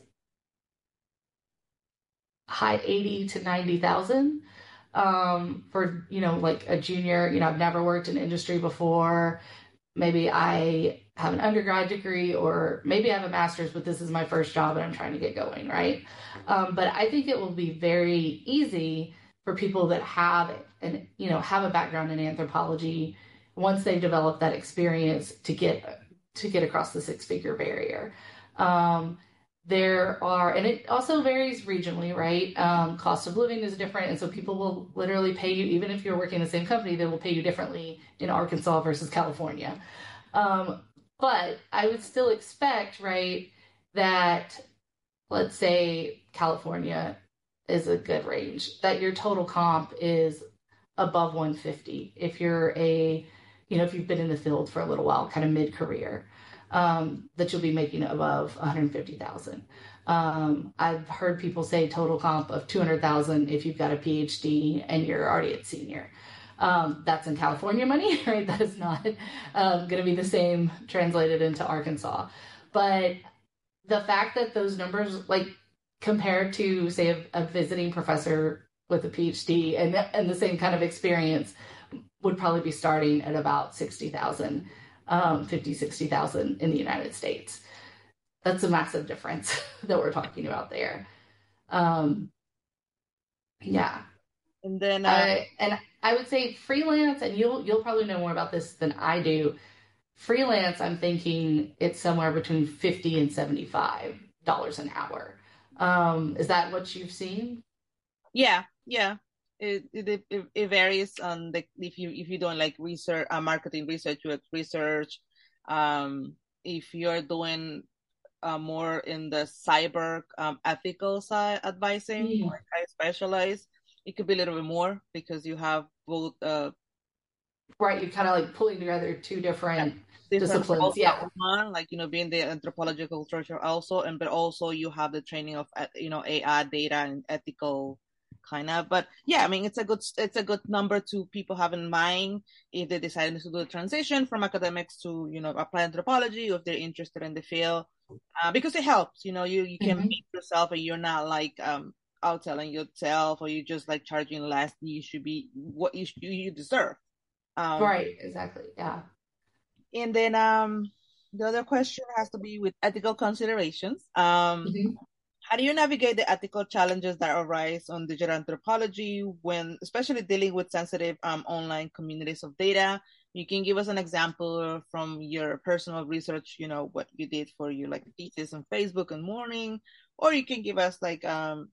high 80 to 90,000 for like a junior. I've never worked in industry before. Maybe I have an undergrad degree or maybe I have a master's, but this is my first job and I'm trying to get going, right? But I think it will be very easy for people that have a background in anthropology once they've developed that experience to get across the six-figure barrier. Um, and it also varies regionally, right? Cost of living is different. And so people will literally pay you, even if you're working in the same company, they will pay you differently in Arkansas versus California. Um, but I would still expect, right, that let's say California is a good range, that your total comp is above 150 if if you've been in the field for a little while, kind of mid-career, that you'll be making above 150,000. I've heard people say total comp of 200,000 if you've got a PhD and you're already at senior. That's in California money, right? That is not going to be the same translated into Arkansas. But the fact that those numbers, like compared to, say, a visiting professor with a PhD and the same kind of experience, would probably be starting at about 60,000, 50, 60,000 in the United States. That's a massive difference that we're talking about there. Um, yeah. And then And I would say freelance, and you'll probably know more about this than I do. Freelance, I'm thinking it's somewhere between $50 and $75 an hour. Is that what you've seen? Yeah, yeah. It varies on the if you don't like research, marketing research, UX research, if you're doing more in the cyber ethical side advising, Mm. like I specialize, it could be a little bit more because you have both Right, you're kind of like pulling together two different different disciplines. roles Yeah. at one, like being the anthropological researcher also, and but also you have the training of AI data and ethical kind of. But yeah, I mean it's a good number to people have in mind if they decide to do the transition from academics to apply anthropology, or if they're interested in the field, because it helps. You can Mm-hmm. make yourself, and you're not like out telling yourself, or you just like charging less. You should be what you deserve. Um, Right, exactly. Yeah. and then the other question has to be with ethical considerations. Mm-hmm. How do you navigate the ethical challenges that arise on digital anthropology when, especially dealing with sensitive online communities of data? You can give us an example from your personal research, what you did for your like thesis on Facebook and Morning, or you can give us like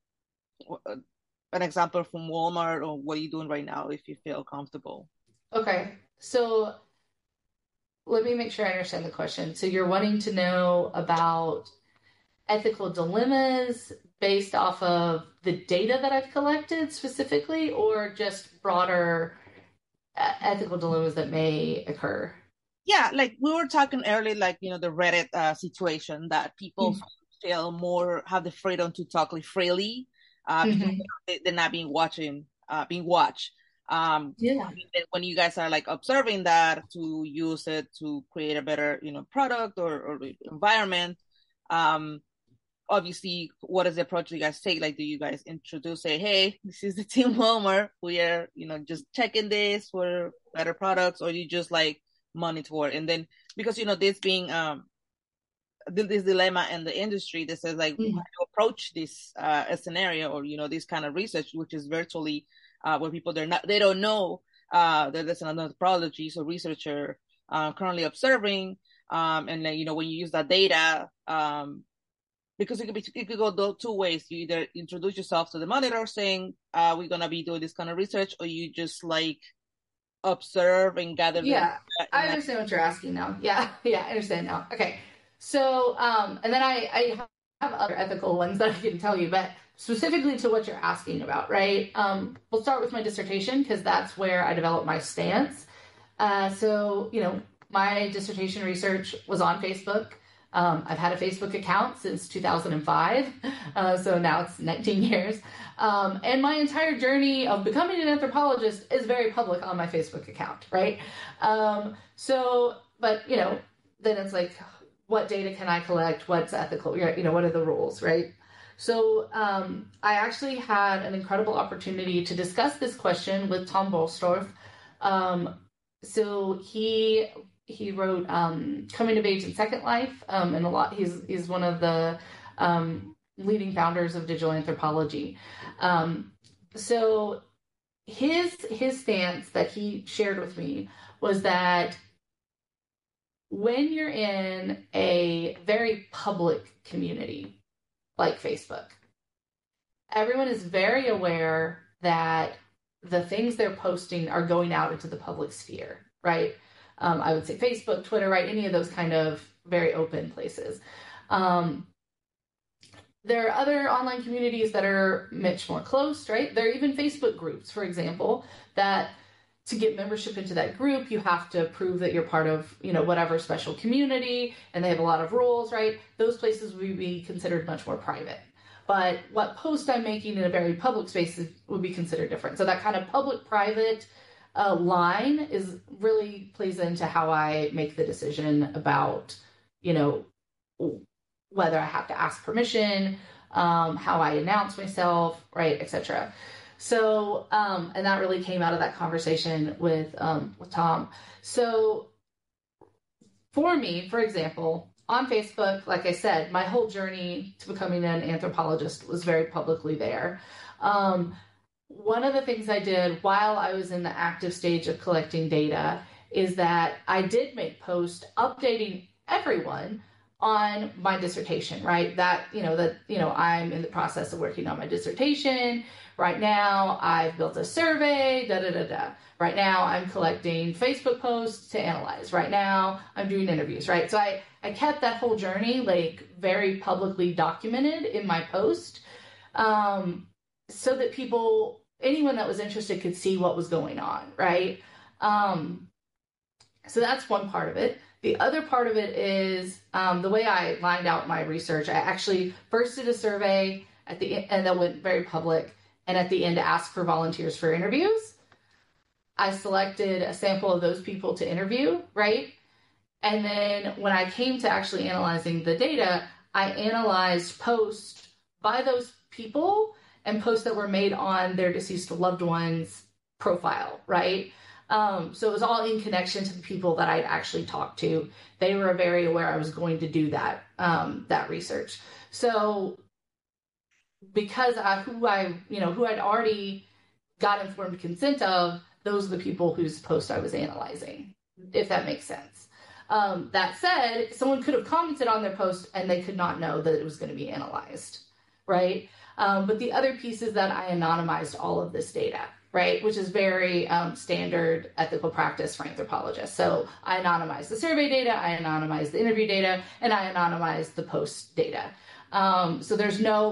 an example from Walmart or what are you doing right now if you feel comfortable. Okay. So let me make sure I understand the question. So you're wanting to know about ethical dilemmas based off of the data that I've collected specifically, or just broader ethical dilemmas that may occur? Yeah, like we were talking earlier, like the Reddit situation that people Mm-hmm. feel more have the freedom to talk like freely because Mm-hmm. they're not being watched. Yeah. When you guys are like observing that to use it to create a better product or environment, um, obviously, what is the approach you guys take? Like, do you guys introduce, say, hey, this is the Team Homer. We are, just checking this for better products, or you just like monitor and then because this being this dilemma in the industry that says like how Mm-hmm. to approach this scenario or this kind of research, which is virtually where people they don't know that there's another anthropologist or researcher currently observing, and then when you use that data, because it could go two ways. You either introduce yourself to the monitor saying, we're gonna be doing this kind of research, or you just like observe and gather the Yeah, data I and like understand what you're asking now. Yeah, yeah, I understand now. Okay. So, and then I have other ethical ones that I can tell you, but specifically to what you're asking about, right? We'll start with my dissertation because that's where I developed my stance. So, my dissertation research was on Facebook. I've had a Facebook account since 2005, so now it's 19 years. And my entire journey of becoming an anthropologist is very public on my Facebook account, right? But, then it's like, what data can I collect? What's ethical? What are the rules, right? So I actually had an incredible opportunity to discuss this question with Tom Bolstorff. Um, so he wrote Coming of Age in Second Life, and he's one of the leading founders of digital anthropology. So his stance that he shared with me was that when you're in a very public community like Facebook, everyone is very aware that the things they're posting are going out into the public sphere, right? I would say Facebook, Twitter, right? Any of those kind of very open places. There are other online communities that are much more close, right? There are even Facebook groups, for example, that to get membership into that group, you have to prove that you're part of, whatever special community, and they have a lot of rules, right? Those places would be considered much more private. But what post I'm making in a very public space would be considered different. So that kind of public-private line is really plays into how I make the decision about, whether I have to ask permission, how I announce myself, right, etc. So, and that really came out of that conversation with Tom. So, for me, for example, on Facebook, like I said, my whole journey to becoming an anthropologist was very publicly there. One of the things I did while I was in the active stage of collecting data is that I did make posts updating everyone on my dissertation, right? That I'm in the process of working on my dissertation. Right now, I've built a survey, da da da da. Right now, I'm collecting Facebook posts to analyze. Right now, I'm doing interviews, right? So I kept that whole journey like very publicly documented in my post, so that anyone that was interested could see what was going on, right? So that's one part of it. The other part of it is the way I lined out my research. I actually first did a survey at the end, and that went very public, and at the end asked for volunteers for interviews. I selected a sample of those people to interview, right? And then when I came to actually analyzing the data, I analyzed posts by those people and posts that were made on their deceased loved one's profile, right? So it was all in connection to the people that I'd actually talked to. They were very aware I was going to do that research. So because who I'd already got informed consent of, those are the people whose post I was analyzing, if that makes sense. That said, someone could have commented on their post and they could not know that it was going to be analyzed, right? But the other piece is that I anonymized all of this data, right? Which is very standard ethical practice for anthropologists. So I anonymized the survey data, I anonymized the interview data, and I anonymized the post data. So there's no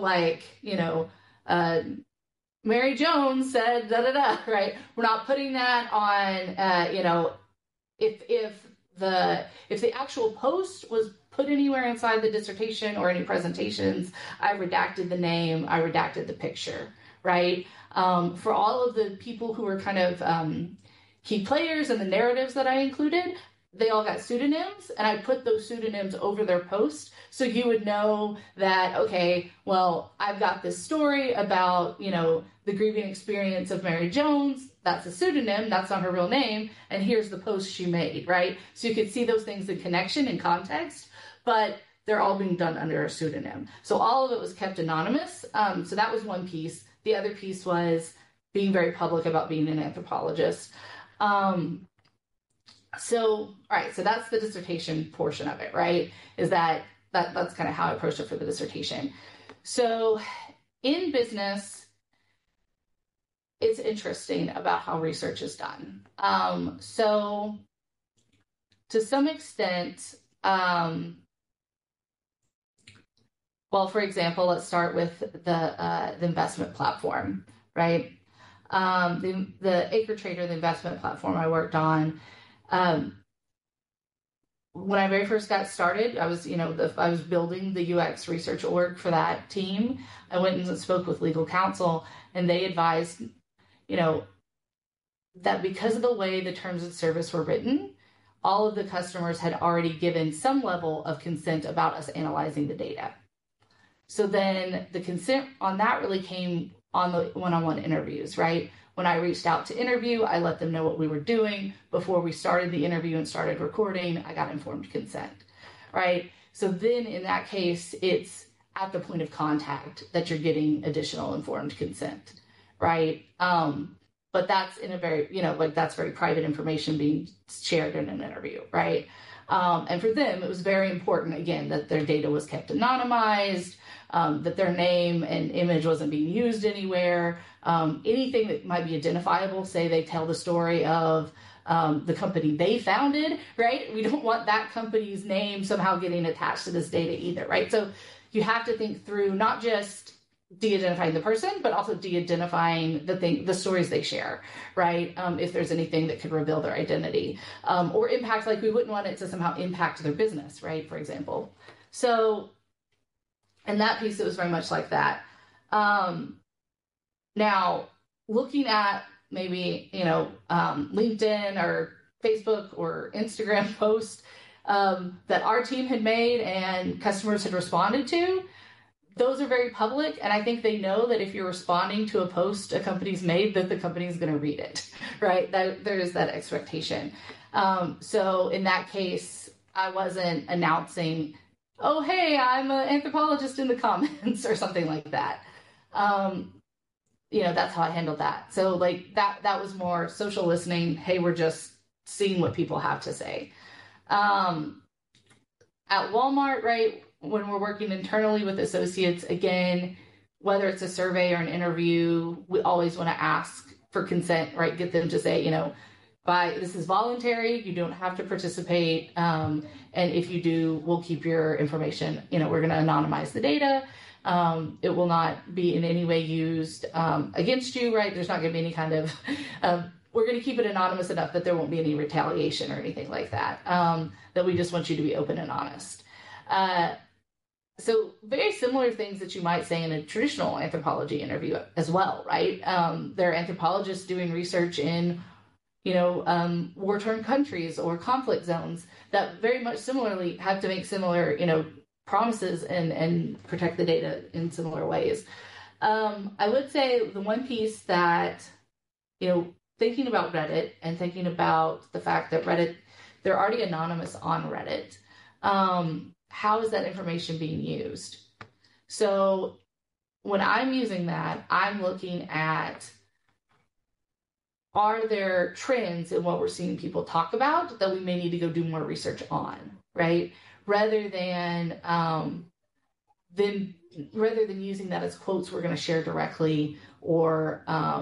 Mary Jones said da da da, right? We're not putting that on, if the actual post was put anywhere inside the dissertation or any presentations, I redacted the name, I redacted the picture, right? For all of the people who were kind of key players and the narratives that I included, they all got pseudonyms, and I put those pseudonyms over their post, so you would know that, okay, well, I've got this story about, the grieving experience of Mary Jones. That's a pseudonym, that's not her real name, and here's the post she made, right? So you could see those things in connection and context, but they're all being done under a pseudonym. So all of it was kept anonymous. So that was one piece. The other piece was being very public about being an anthropologist. So that's the dissertation portion of it, right? Is that's kind of how I approached it for the dissertation. So in business, it's interesting about how research is done. So to some extent, for example, let's start with the investment platform, right? The AcreTrader, the investment platform I worked on, when I very first got started, I was building the UX research org for that team. I went and spoke with legal counsel, and they advised, that because of the way the terms of service were written, all of the customers had already given some level of consent about us analyzing the data. So then the consent on that really came on the one-on-one interviews, right? When I reached out to interview, I let them know what we were doing. Before we started the interview and started recording, I got informed consent, right? So then in that case, it's at the point of contact that you're getting additional informed consent, right? But that's in a very, that's very private information being shared in an interview, right? And for them, it was very important, again, that their data was kept anonymized, that their name and image wasn't being used anywhere. Anything that might be identifiable, say they tell the story of the company they founded, right? We don't want that company's name somehow getting attached to this data either, right? So you have to think through not just de-identifying the person, but also de-identifying the stories they share, right? If there's anything that could reveal their identity or impact, like we wouldn't want it to somehow impact their business, right? For example. So, in that piece, it was very much like that. Now, looking at maybe, LinkedIn or Facebook or Instagram posts that our team had made and customers had responded to, those are very public, and I think they know that if you're responding to a post a company's made, that the company's going to read it, right? There is that expectation. So in that case, I wasn't announcing, oh, hey, I'm an anthropologist in the comments or something like that. That's how I handled that. So like that was more social listening. Hey, we're just seeing what people have to say. At Walmart, right, when we're working internally with associates, again, whether it's a survey or an interview, we always want to ask for consent, right? Get them to say, this is voluntary, you don't have to participate. And if you do, we'll keep your information. We're going to anonymize the data. It will not be in any way used against you, right? There's not going to be any kind of, we're going to keep it anonymous enough that there won't be any retaliation or anything like that, that we just want you to be open and honest. So very similar things that you might say in a traditional anthropology interview as well, right? There are anthropologists doing research in, war-torn countries or conflict zones that very much similarly have to make similar, promises and protect the data in similar ways. I would say the one piece that, thinking about Reddit and thinking about the fact that Reddit, they're already anonymous on Reddit. How is that information being used? So when I'm using that, I'm looking at, are there trends in what we're seeing people talk about that we may need to go do more research on, right? Rather than using that as quotes we're going to share directly, or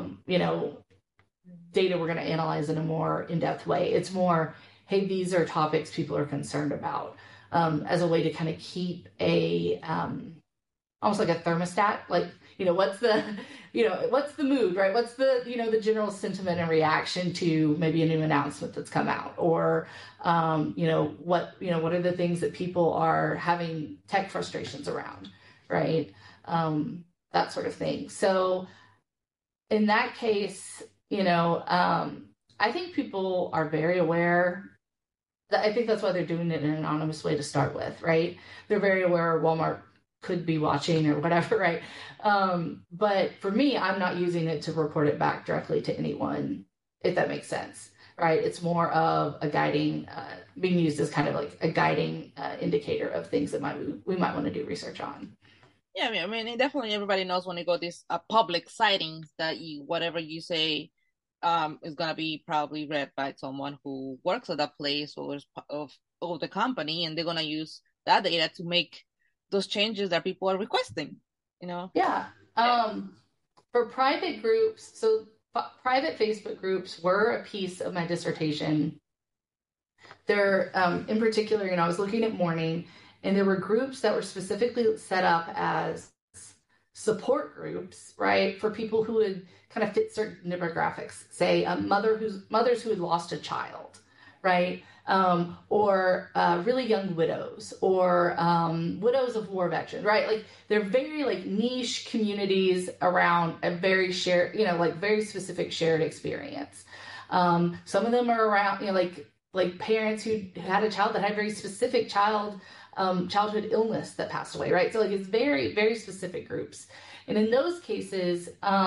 data we're going to analyze in a more in-depth way. It's more, hey, these are topics people are concerned about, as a way to kind of keep a almost like a thermostat, like, what's the mood, right? What's the, the general sentiment and reaction to maybe a new announcement that's come out, or, what are the things that people are having tech frustrations around, right? That sort of thing. So in that case, I think people are very aware. I think that's why they're doing it in an anonymous way to start with, right? They're very aware Walmart could be watching or whatever, right? But for me, I'm not using it to report it back directly to anyone, if that makes sense, right? It's more of a guiding, being used as kind of like a guiding indicator of things that we might want to do research on. Yeah, I mean, definitely everybody knows when you go these public sightings that whatever you say is gonna be probably read by someone who works at that place or is of the company, and they're gonna use that data to make those changes that people are requesting. Yeah. For private groups, so private Facebook groups were a piece of my dissertation. There, in particular, I was looking at mourning, and there were groups that were specifically set up as support groups, right, for people who would kind of fit certain demographics, say mothers who had lost a child, right, or really young widows, or widows of war veterans, right? Like, they're very like niche communities around a very shared, like very specific shared experience. Some of them are around, like parents who had a child that had very specific childhood illness that passed away, right? So like, it's very, very specific groups. And in those cases,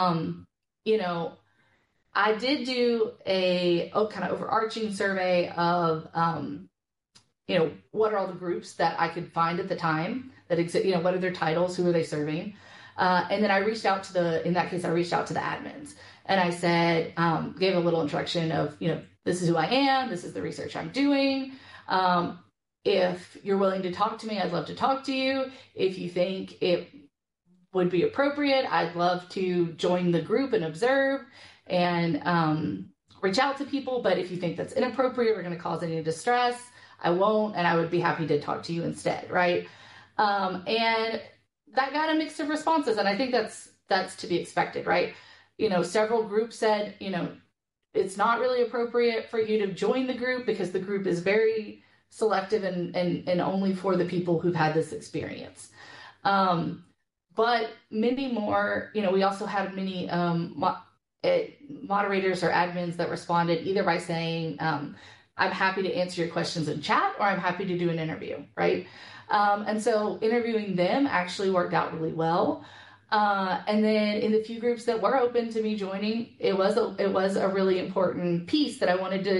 I did do a kind of overarching survey of, what are all the groups that I could find at the time that exist, what are their titles, who are they serving? And then I reached out to the admins, and I said, gave a little introduction of, this is who I am, this is the research I'm doing. If you're willing to talk to me, I'd love to talk to you. If you think it would be appropriate, I'd love to join the group and observe and reach out to people. But if you think that's inappropriate or going to cause any distress, I won't, and I would be happy to talk to you instead, right? And that got a mix of responses, and I think that's to be expected, right? Several groups said, it's not really appropriate for you to join the group because the group is very selective and only for the people who've had this experience. But many more, we also had many moderators or admins that responded either by saying, I'm happy to answer your questions in chat, or I'm happy to do an interview, right? And so interviewing them actually worked out really well. And then in the few groups that were open to me joining, it was a really important piece that I wanted to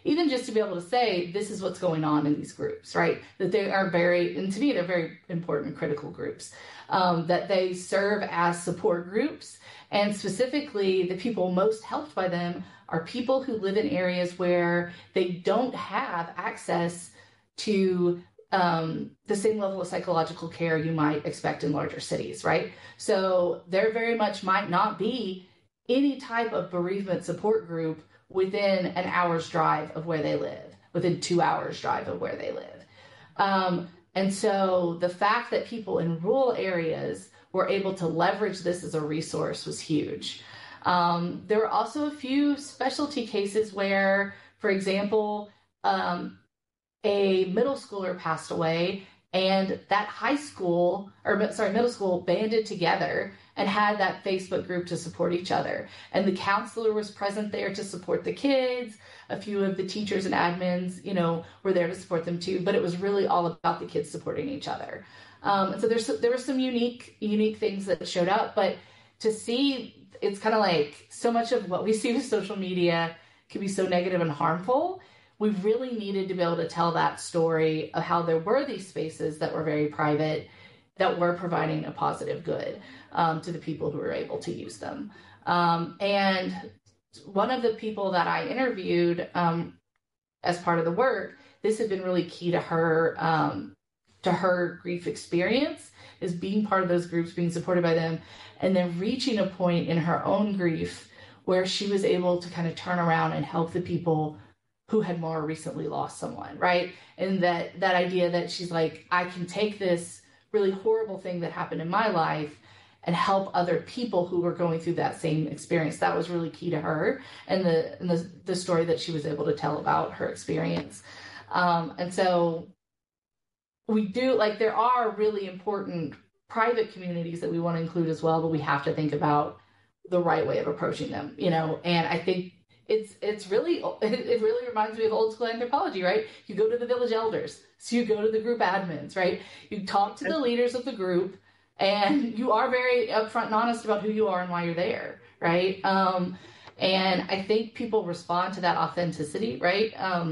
even just to be able to say, this is what's going on in these groups, right? That they are very, and to me, they're very important critical groups, that they serve as support groups. And specifically, the people most helped by them are people who live in areas where they don't have access to the same level of psychological care you might expect in larger cities, right? So there very much might not be any type of bereavement support group within an hour's drive of where they live, within 2 hours drive of where they live. And so the fact that people in rural areas were able to leverage this as a resource was huge. There were also a few specialty cases where, for example, a middle schooler passed away, and that middle school banded together and had that Facebook group to support each other. And the counselor was present there to support the kids. A few of the teachers and admins, were there to support them too. But it was really all about the kids supporting each other. And so there were some unique things that showed up. But to see, it's kind of like so much of what we see with social media can be so negative and harmful. We really needed to be able to tell that story of how there were these spaces that were very private, that were providing a positive good to the people who were able to use them. And one of the people that I interviewed as part of the work, this had been really key to her grief experience, is being part of those groups, being supported by them, and then reaching a point in her own grief where she was able to kind of turn around and help the people who had more recently lost someone, right? And that idea that she's like, I can take this really horrible thing that happened in my life and help other people who were going through that same experience. That was really key to her, and the story that she was able to tell about her experience. And so we do, there are really important private communities that we want to include as well, but we have to think about the right way of approaching them, and I think it really reminds me of old school anthropology, right? You go to the village elders, so you go to the group admins, right? You talk to the leaders of the group, and you are very upfront and honest about who you are and why you're there, right? And I think people respond to that authenticity, right?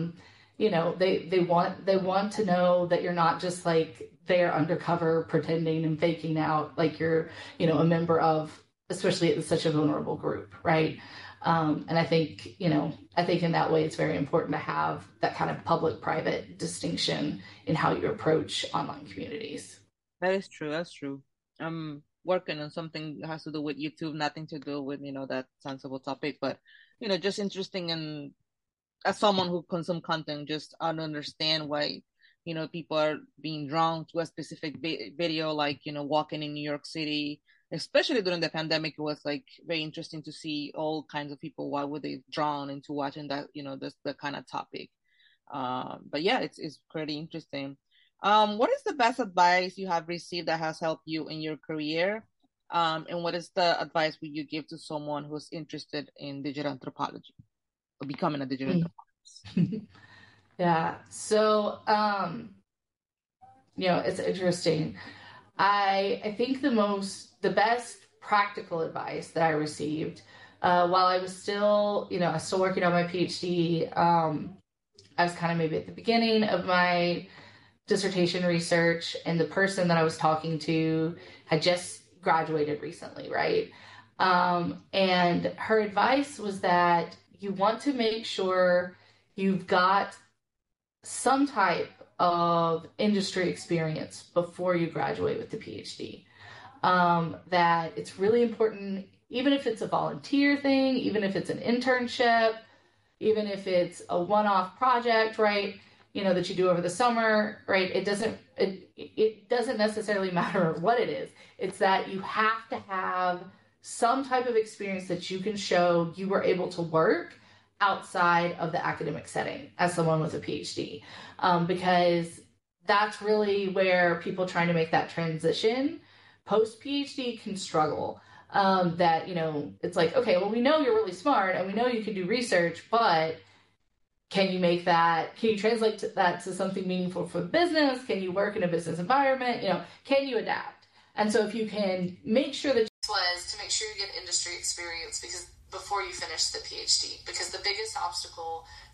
They want to know that you're not just there undercover pretending and faking out like you're, a member of, especially at such a vulnerable group, right? And I think in that way, it's very important to have that kind of public-private distinction in how you approach online communities. That is true. That's true. I'm working on something that has to do with YouTube, nothing to do with, that sensible topic, but, just interesting. And as someone who consumes content, just I don't understand why, people are being drawn to a specific video, like, walking in New York City. Especially during the pandemic, it was very interesting to see all kinds of people. Why were they drawn into watching that, the kind of topic? But yeah, it's pretty interesting. What is the best advice you have received that has helped you in your career? And what is the advice would you give to someone who's interested in digital anthropology or becoming a digital anthropologist? Yeah. So, it's interesting. I think the best practical advice that I received while I was still, I was still working on my PhD. I was kind of maybe at the beginning of my dissertation research, and the person that I was talking to had just graduated recently, right? And her advice was that you want to make sure you've got some type of industry experience before you graduate with the PhD. That it's really important, even if it's a volunteer thing, even if it's an internship, even if it's a one-off project, right? That you do over the summer, right? It doesn't necessarily matter what it is. It's that you have to have some type of experience that you can show you were able to work outside of the academic setting as someone with a PhD, because that's really where people trying to make that transition post-PhD can struggle. That, it's like, okay, well, we know you're really smart and we know you can do research, but can you translate that to something meaningful for the business? Can you work in a business environment? Can you adapt? And so if you can make sure that was to make sure you get industry experience before you finish the PhD, because the biggest obstacle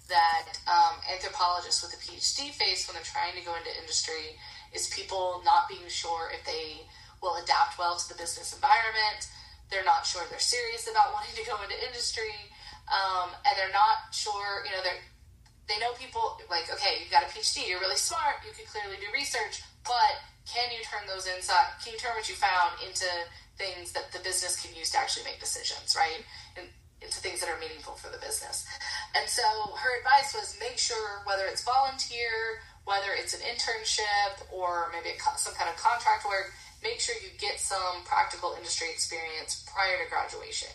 that anthropologists with a PhD face when they're trying to go into industry is people not being sure if they will adapt well to the business environment. They're not sure they're serious about wanting to go into industry, and they're not sure, they know people like, okay, you've got a PhD, you're really smart, you can clearly do research, but can you turn what you found into things that the business can use to actually make decisions, right? And into things that are meaningful for the business. And so her advice was make sure, whether it's volunteer, whether it's an internship, or maybe some kind of contract work, make sure you get some practical industry experience prior to graduation.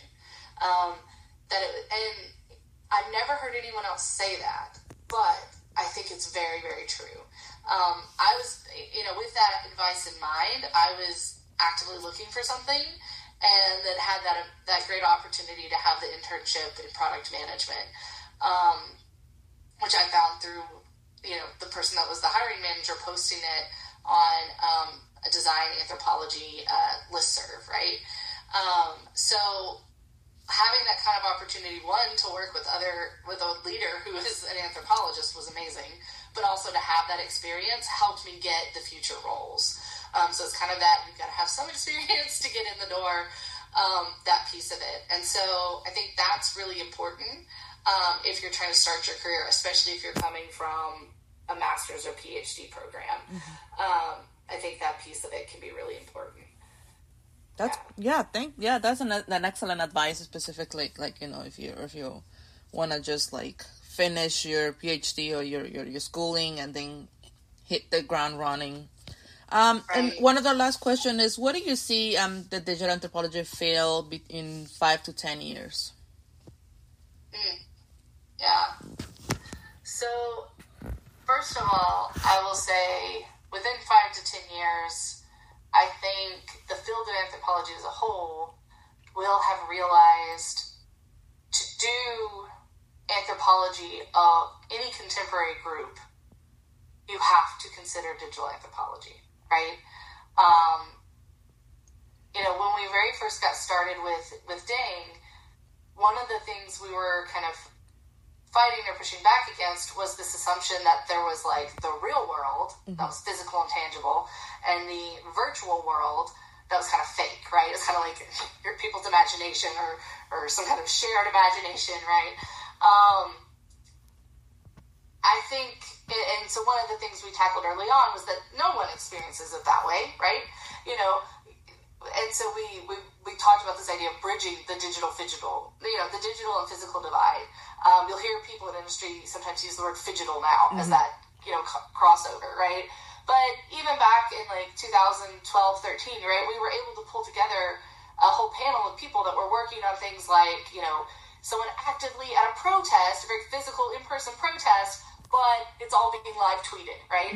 And I've never heard anyone else say that, but I think it's very, very true. I was, with that advice in mind, I was actively looking for something, and then had that great opportunity to have the internship in product management, which I found through, the person that was the hiring manager posting it on a design anthropology listserv, right? So having that kind of opportunity, one, to work with a leader who is an anthropologist was amazing, but also to have that experience helped me get the future roles. So it's kind of that you've got to have some experience to get in the door, that piece of it. And so I think that's really important if you're trying to start your career, especially if you're coming from a master's or PhD program. Mm-hmm. I think that piece of it can be really important. That's that's an excellent advice, specifically, like, if you want to just like finish your PhD or your schooling and then hit the ground running. Right. And one of the last question is, what do you see the digital anthropology field in 5 to 10 years? Yeah. So first of all, I will say within 5 to 10 years, I think the field of anthropology as a whole will have realized to do anthropology of any contemporary group, you have to consider digital anthropology, right? When we very first got started with Dang, one of the things we were kind of fighting or pushing back against was this assumption that there was like the real world that was physical and tangible, and the virtual world that was kind of fake, right? It's kind of like people's imagination or some kind of shared imagination, right? I think, and so one of the things we tackled early on was that no one experiences it that way, right? And so we talked about this idea of bridging the digital and physical divide. You'll hear people in industry sometimes use the word phygital now as that, crossover, right? But even back in like 2012, 13, right, we were able to pull together a whole panel of people that were working on things like, someone actively at a protest, a very physical in-person protest, but it's all being live tweeted, right?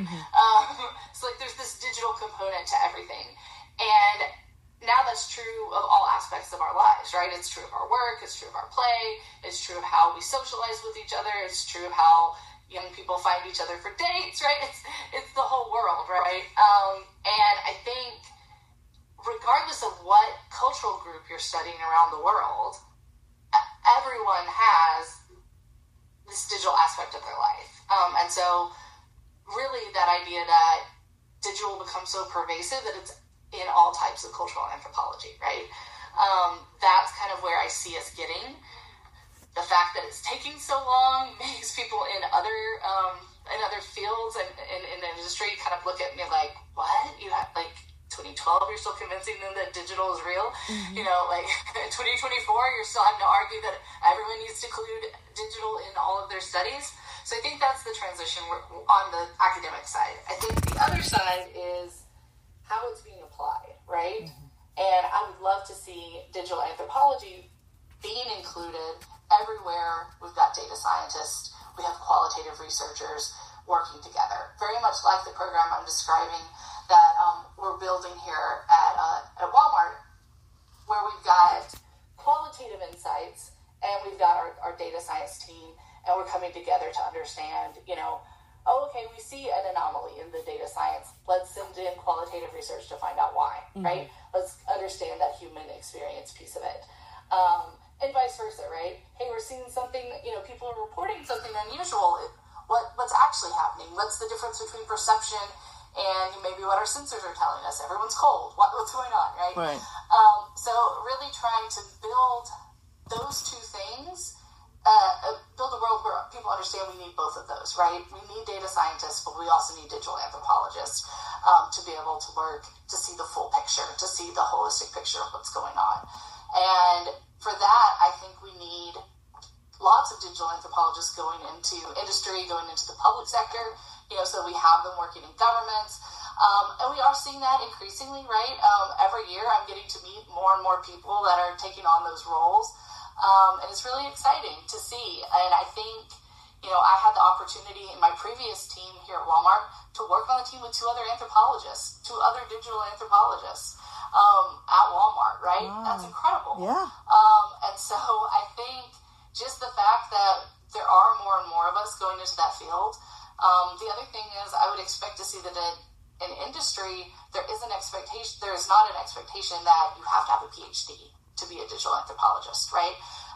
So like there's this digital component to everything. And now that's true of all aspects of our lives, right? It's true of our work, it's true of our play, it's true of how we socialize with each other, it's true of how young people find each other for dates, right? It's the whole world, right? And I think regardless of what cultural group you're studying around the world, everyone has this digital aspect of their life. And so really that idea that digital becomes so pervasive that it's in all types of cultural anthropology, right? That's kind of where I see us getting. The fact that it's taking so long makes people in other fields and in the industry kind of look at me like, what? You have like 2012, you're still convincing them that digital is real? Like 2024, you're still having to argue that everyone needs to include digital in all of their studies. So I think that's the transition on the academic side. I think the other side is how it's being applied, right? And I would love to see digital anthropology being included everywhere. We've got data scientists, we have qualitative researchers working together, very much like the program I'm describing that we're building here at Walmart, where we've got qualitative insights and we've got our data science team, and we're coming together to understand, okay, we see an anomaly in the data science. Let's send in qualitative research to find out why, right? Let's understand that human experience piece of it. and vice versa, right? Hey, we're seeing something, people are reporting something unusual. What's actually happening? What's the difference between perception and maybe what our sensors are telling us? Everyone's cold. What's going on, right? Right. So really trying to build those two things, build a world where people understand we need both of those, right? We need data scientists, but we also need digital anthropologists to be able to work, to see the full picture, to see the holistic picture of what's going on. And for that, I think we need lots of digital anthropologists going into industry, going into the public sector, so we have them working in governments. And we are seeing that increasingly, right? Every year I'm getting to meet more and more people that are taking on those roles. And it's really exciting to see. And I think, I had the opportunity in my previous team here at Walmart to work on the team with two other digital anthropologists at Walmart, right? Wow. That's incredible. Yeah. And so I think just the fact that there are more and more of us going into that field. The other thing is I would expect to see that in industry, there is not an expectation that you have to have a PhD to be a digital anthropologist, right?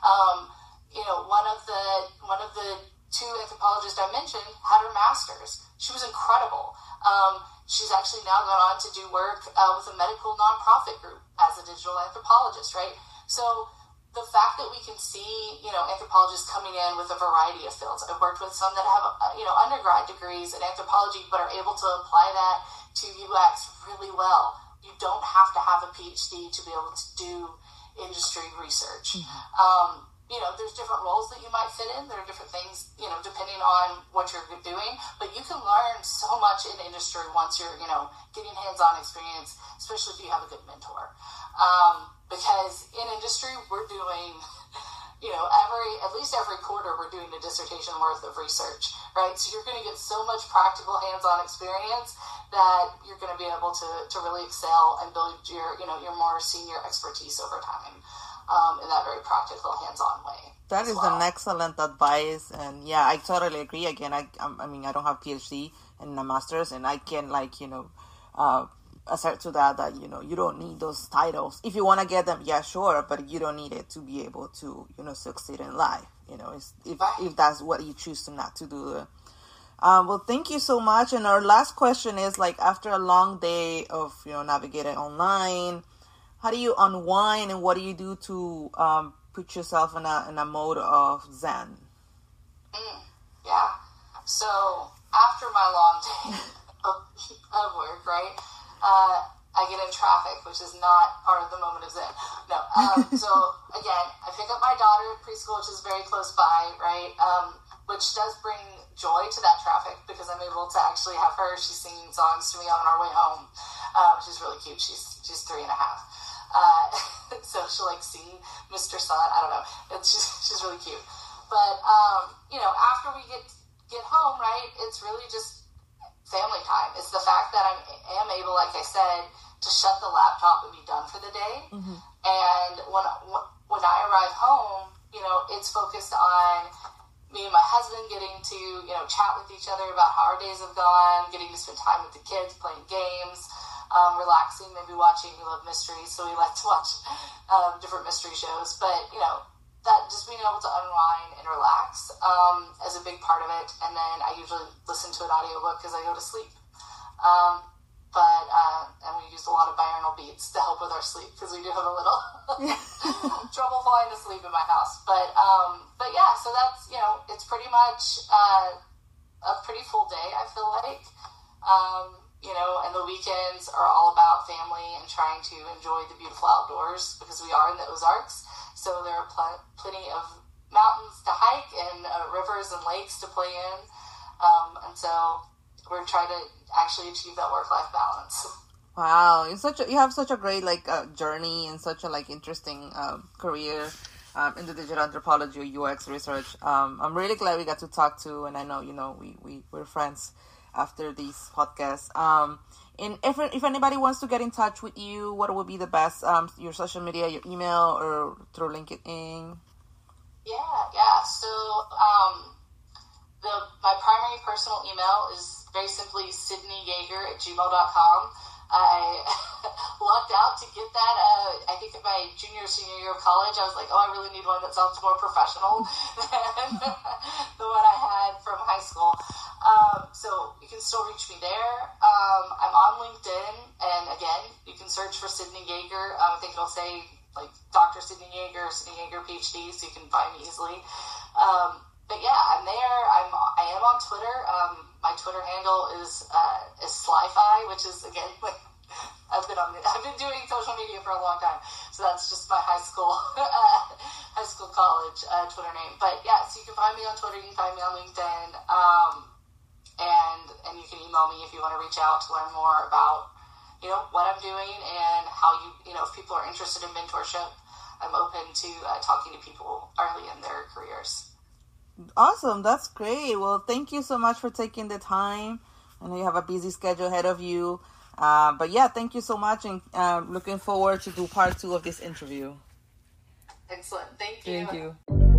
One of the two anthropologists I mentioned had her master's. She was incredible. She's actually now gone on to do work with a medical nonprofit group as a digital anthropologist, right? So the fact that we can see, anthropologists coming in with a variety of fields. I've worked with some that have, undergrad degrees in anthropology, but are able to apply that to UX really well. You don't have to have a PhD to be able to do industry research. Mm-hmm. There's different roles that you might fit in. There are different things, depending on what you're doing. But you can learn so much in industry once you're, getting hands-on experience, especially if you have a good mentor. Because in industry, we're doing, at least every quarter, we're doing a dissertation worth of research, right? So you're going to get so much practical hands-on experience that you're going to be able to really excel and build your more senior expertise over time. In that very practical, hands-on way. That is an excellent advice, and yeah, I totally agree. Again, I don't have PhD and a master's, and I can assert to that you don't need those titles. If you want to get them, yeah, sure, but you don't need it to be able to succeed in life. If that's what you choose to not to do. Well, thank you so much. And our last question is after a long day of navigating online, how do you unwind, and what do you do to put yourself in a mode of Zen? Yeah. So after my long day of work, right, I get in traffic, which is not part of the moment of Zen. No. So again, I pick up my daughter at preschool, which is very close by, right, which does bring joy to that traffic because I'm able to actually have her. She's singing songs to me on our way home. She's really cute. She's 3.5. So she'll sing Mr. Sun. I don't know. She's really cute. But after we get home, right, it's really just family time. It's the fact that I am able, like I said, to shut the laptop and be done for the day. Mm-hmm. And when I arrive home, it's focused on me and my husband getting to chat with each other about how our days have gone, getting to spend time with the kids, playing games. Relaxing, maybe watching. We love mysteries, so we like to watch different mystery shows. But that just being able to unwind and relax is a big part of it. And then I usually listen to an audiobook as I go to sleep. And we use a lot of binaural beats to help with our sleep because we do have a little trouble falling asleep in my house. But yeah, so that's it's pretty much a pretty full day. I feel like. And the weekends are all about family and trying to enjoy the beautiful outdoors because we are in the Ozarks. So there are plenty of mountains to hike and rivers and lakes to play in. And so we're trying to actually achieve that work-life balance. Wow, you have such a great journey and such a interesting career in the digital anthropology or UX research. I'm really glad we got to talk to, and I know we're friends after these podcasts. And if anybody wants to get in touch with you, what would be the best? Your social media, your email, or through LinkedIn? Yeah. So my primary personal email is very simply SydneyYager@gmail.com. lucked out to get that. I think in my senior year of college, I was like, oh, I really need one that sounds more professional than the one I had from high school. So you can still reach me there. I'm on LinkedIn, and again, you can search for Sydney Yeager. I think it'll say like Dr. Sydney Yeager, PhD, so you can find me easily. But yeah, I'm there. I am on Twitter. My Twitter handle is Slyfi, which is again like I've been doing social media for a long time, so that's just my high school college Twitter name. But yeah, so you can find me on Twitter. You can find me on LinkedIn, and you can email me if you want to reach out to learn more about what I'm doing and how if people are interested in mentorship. I'm open to talking to people early in their careers. Awesome. That's great. Well, thank you so much for taking the time. I know you have a busy schedule ahead of you. But yeah, thank you so much, and looking forward to do part 2 of this interview. Excellent. Thank you. Thank you.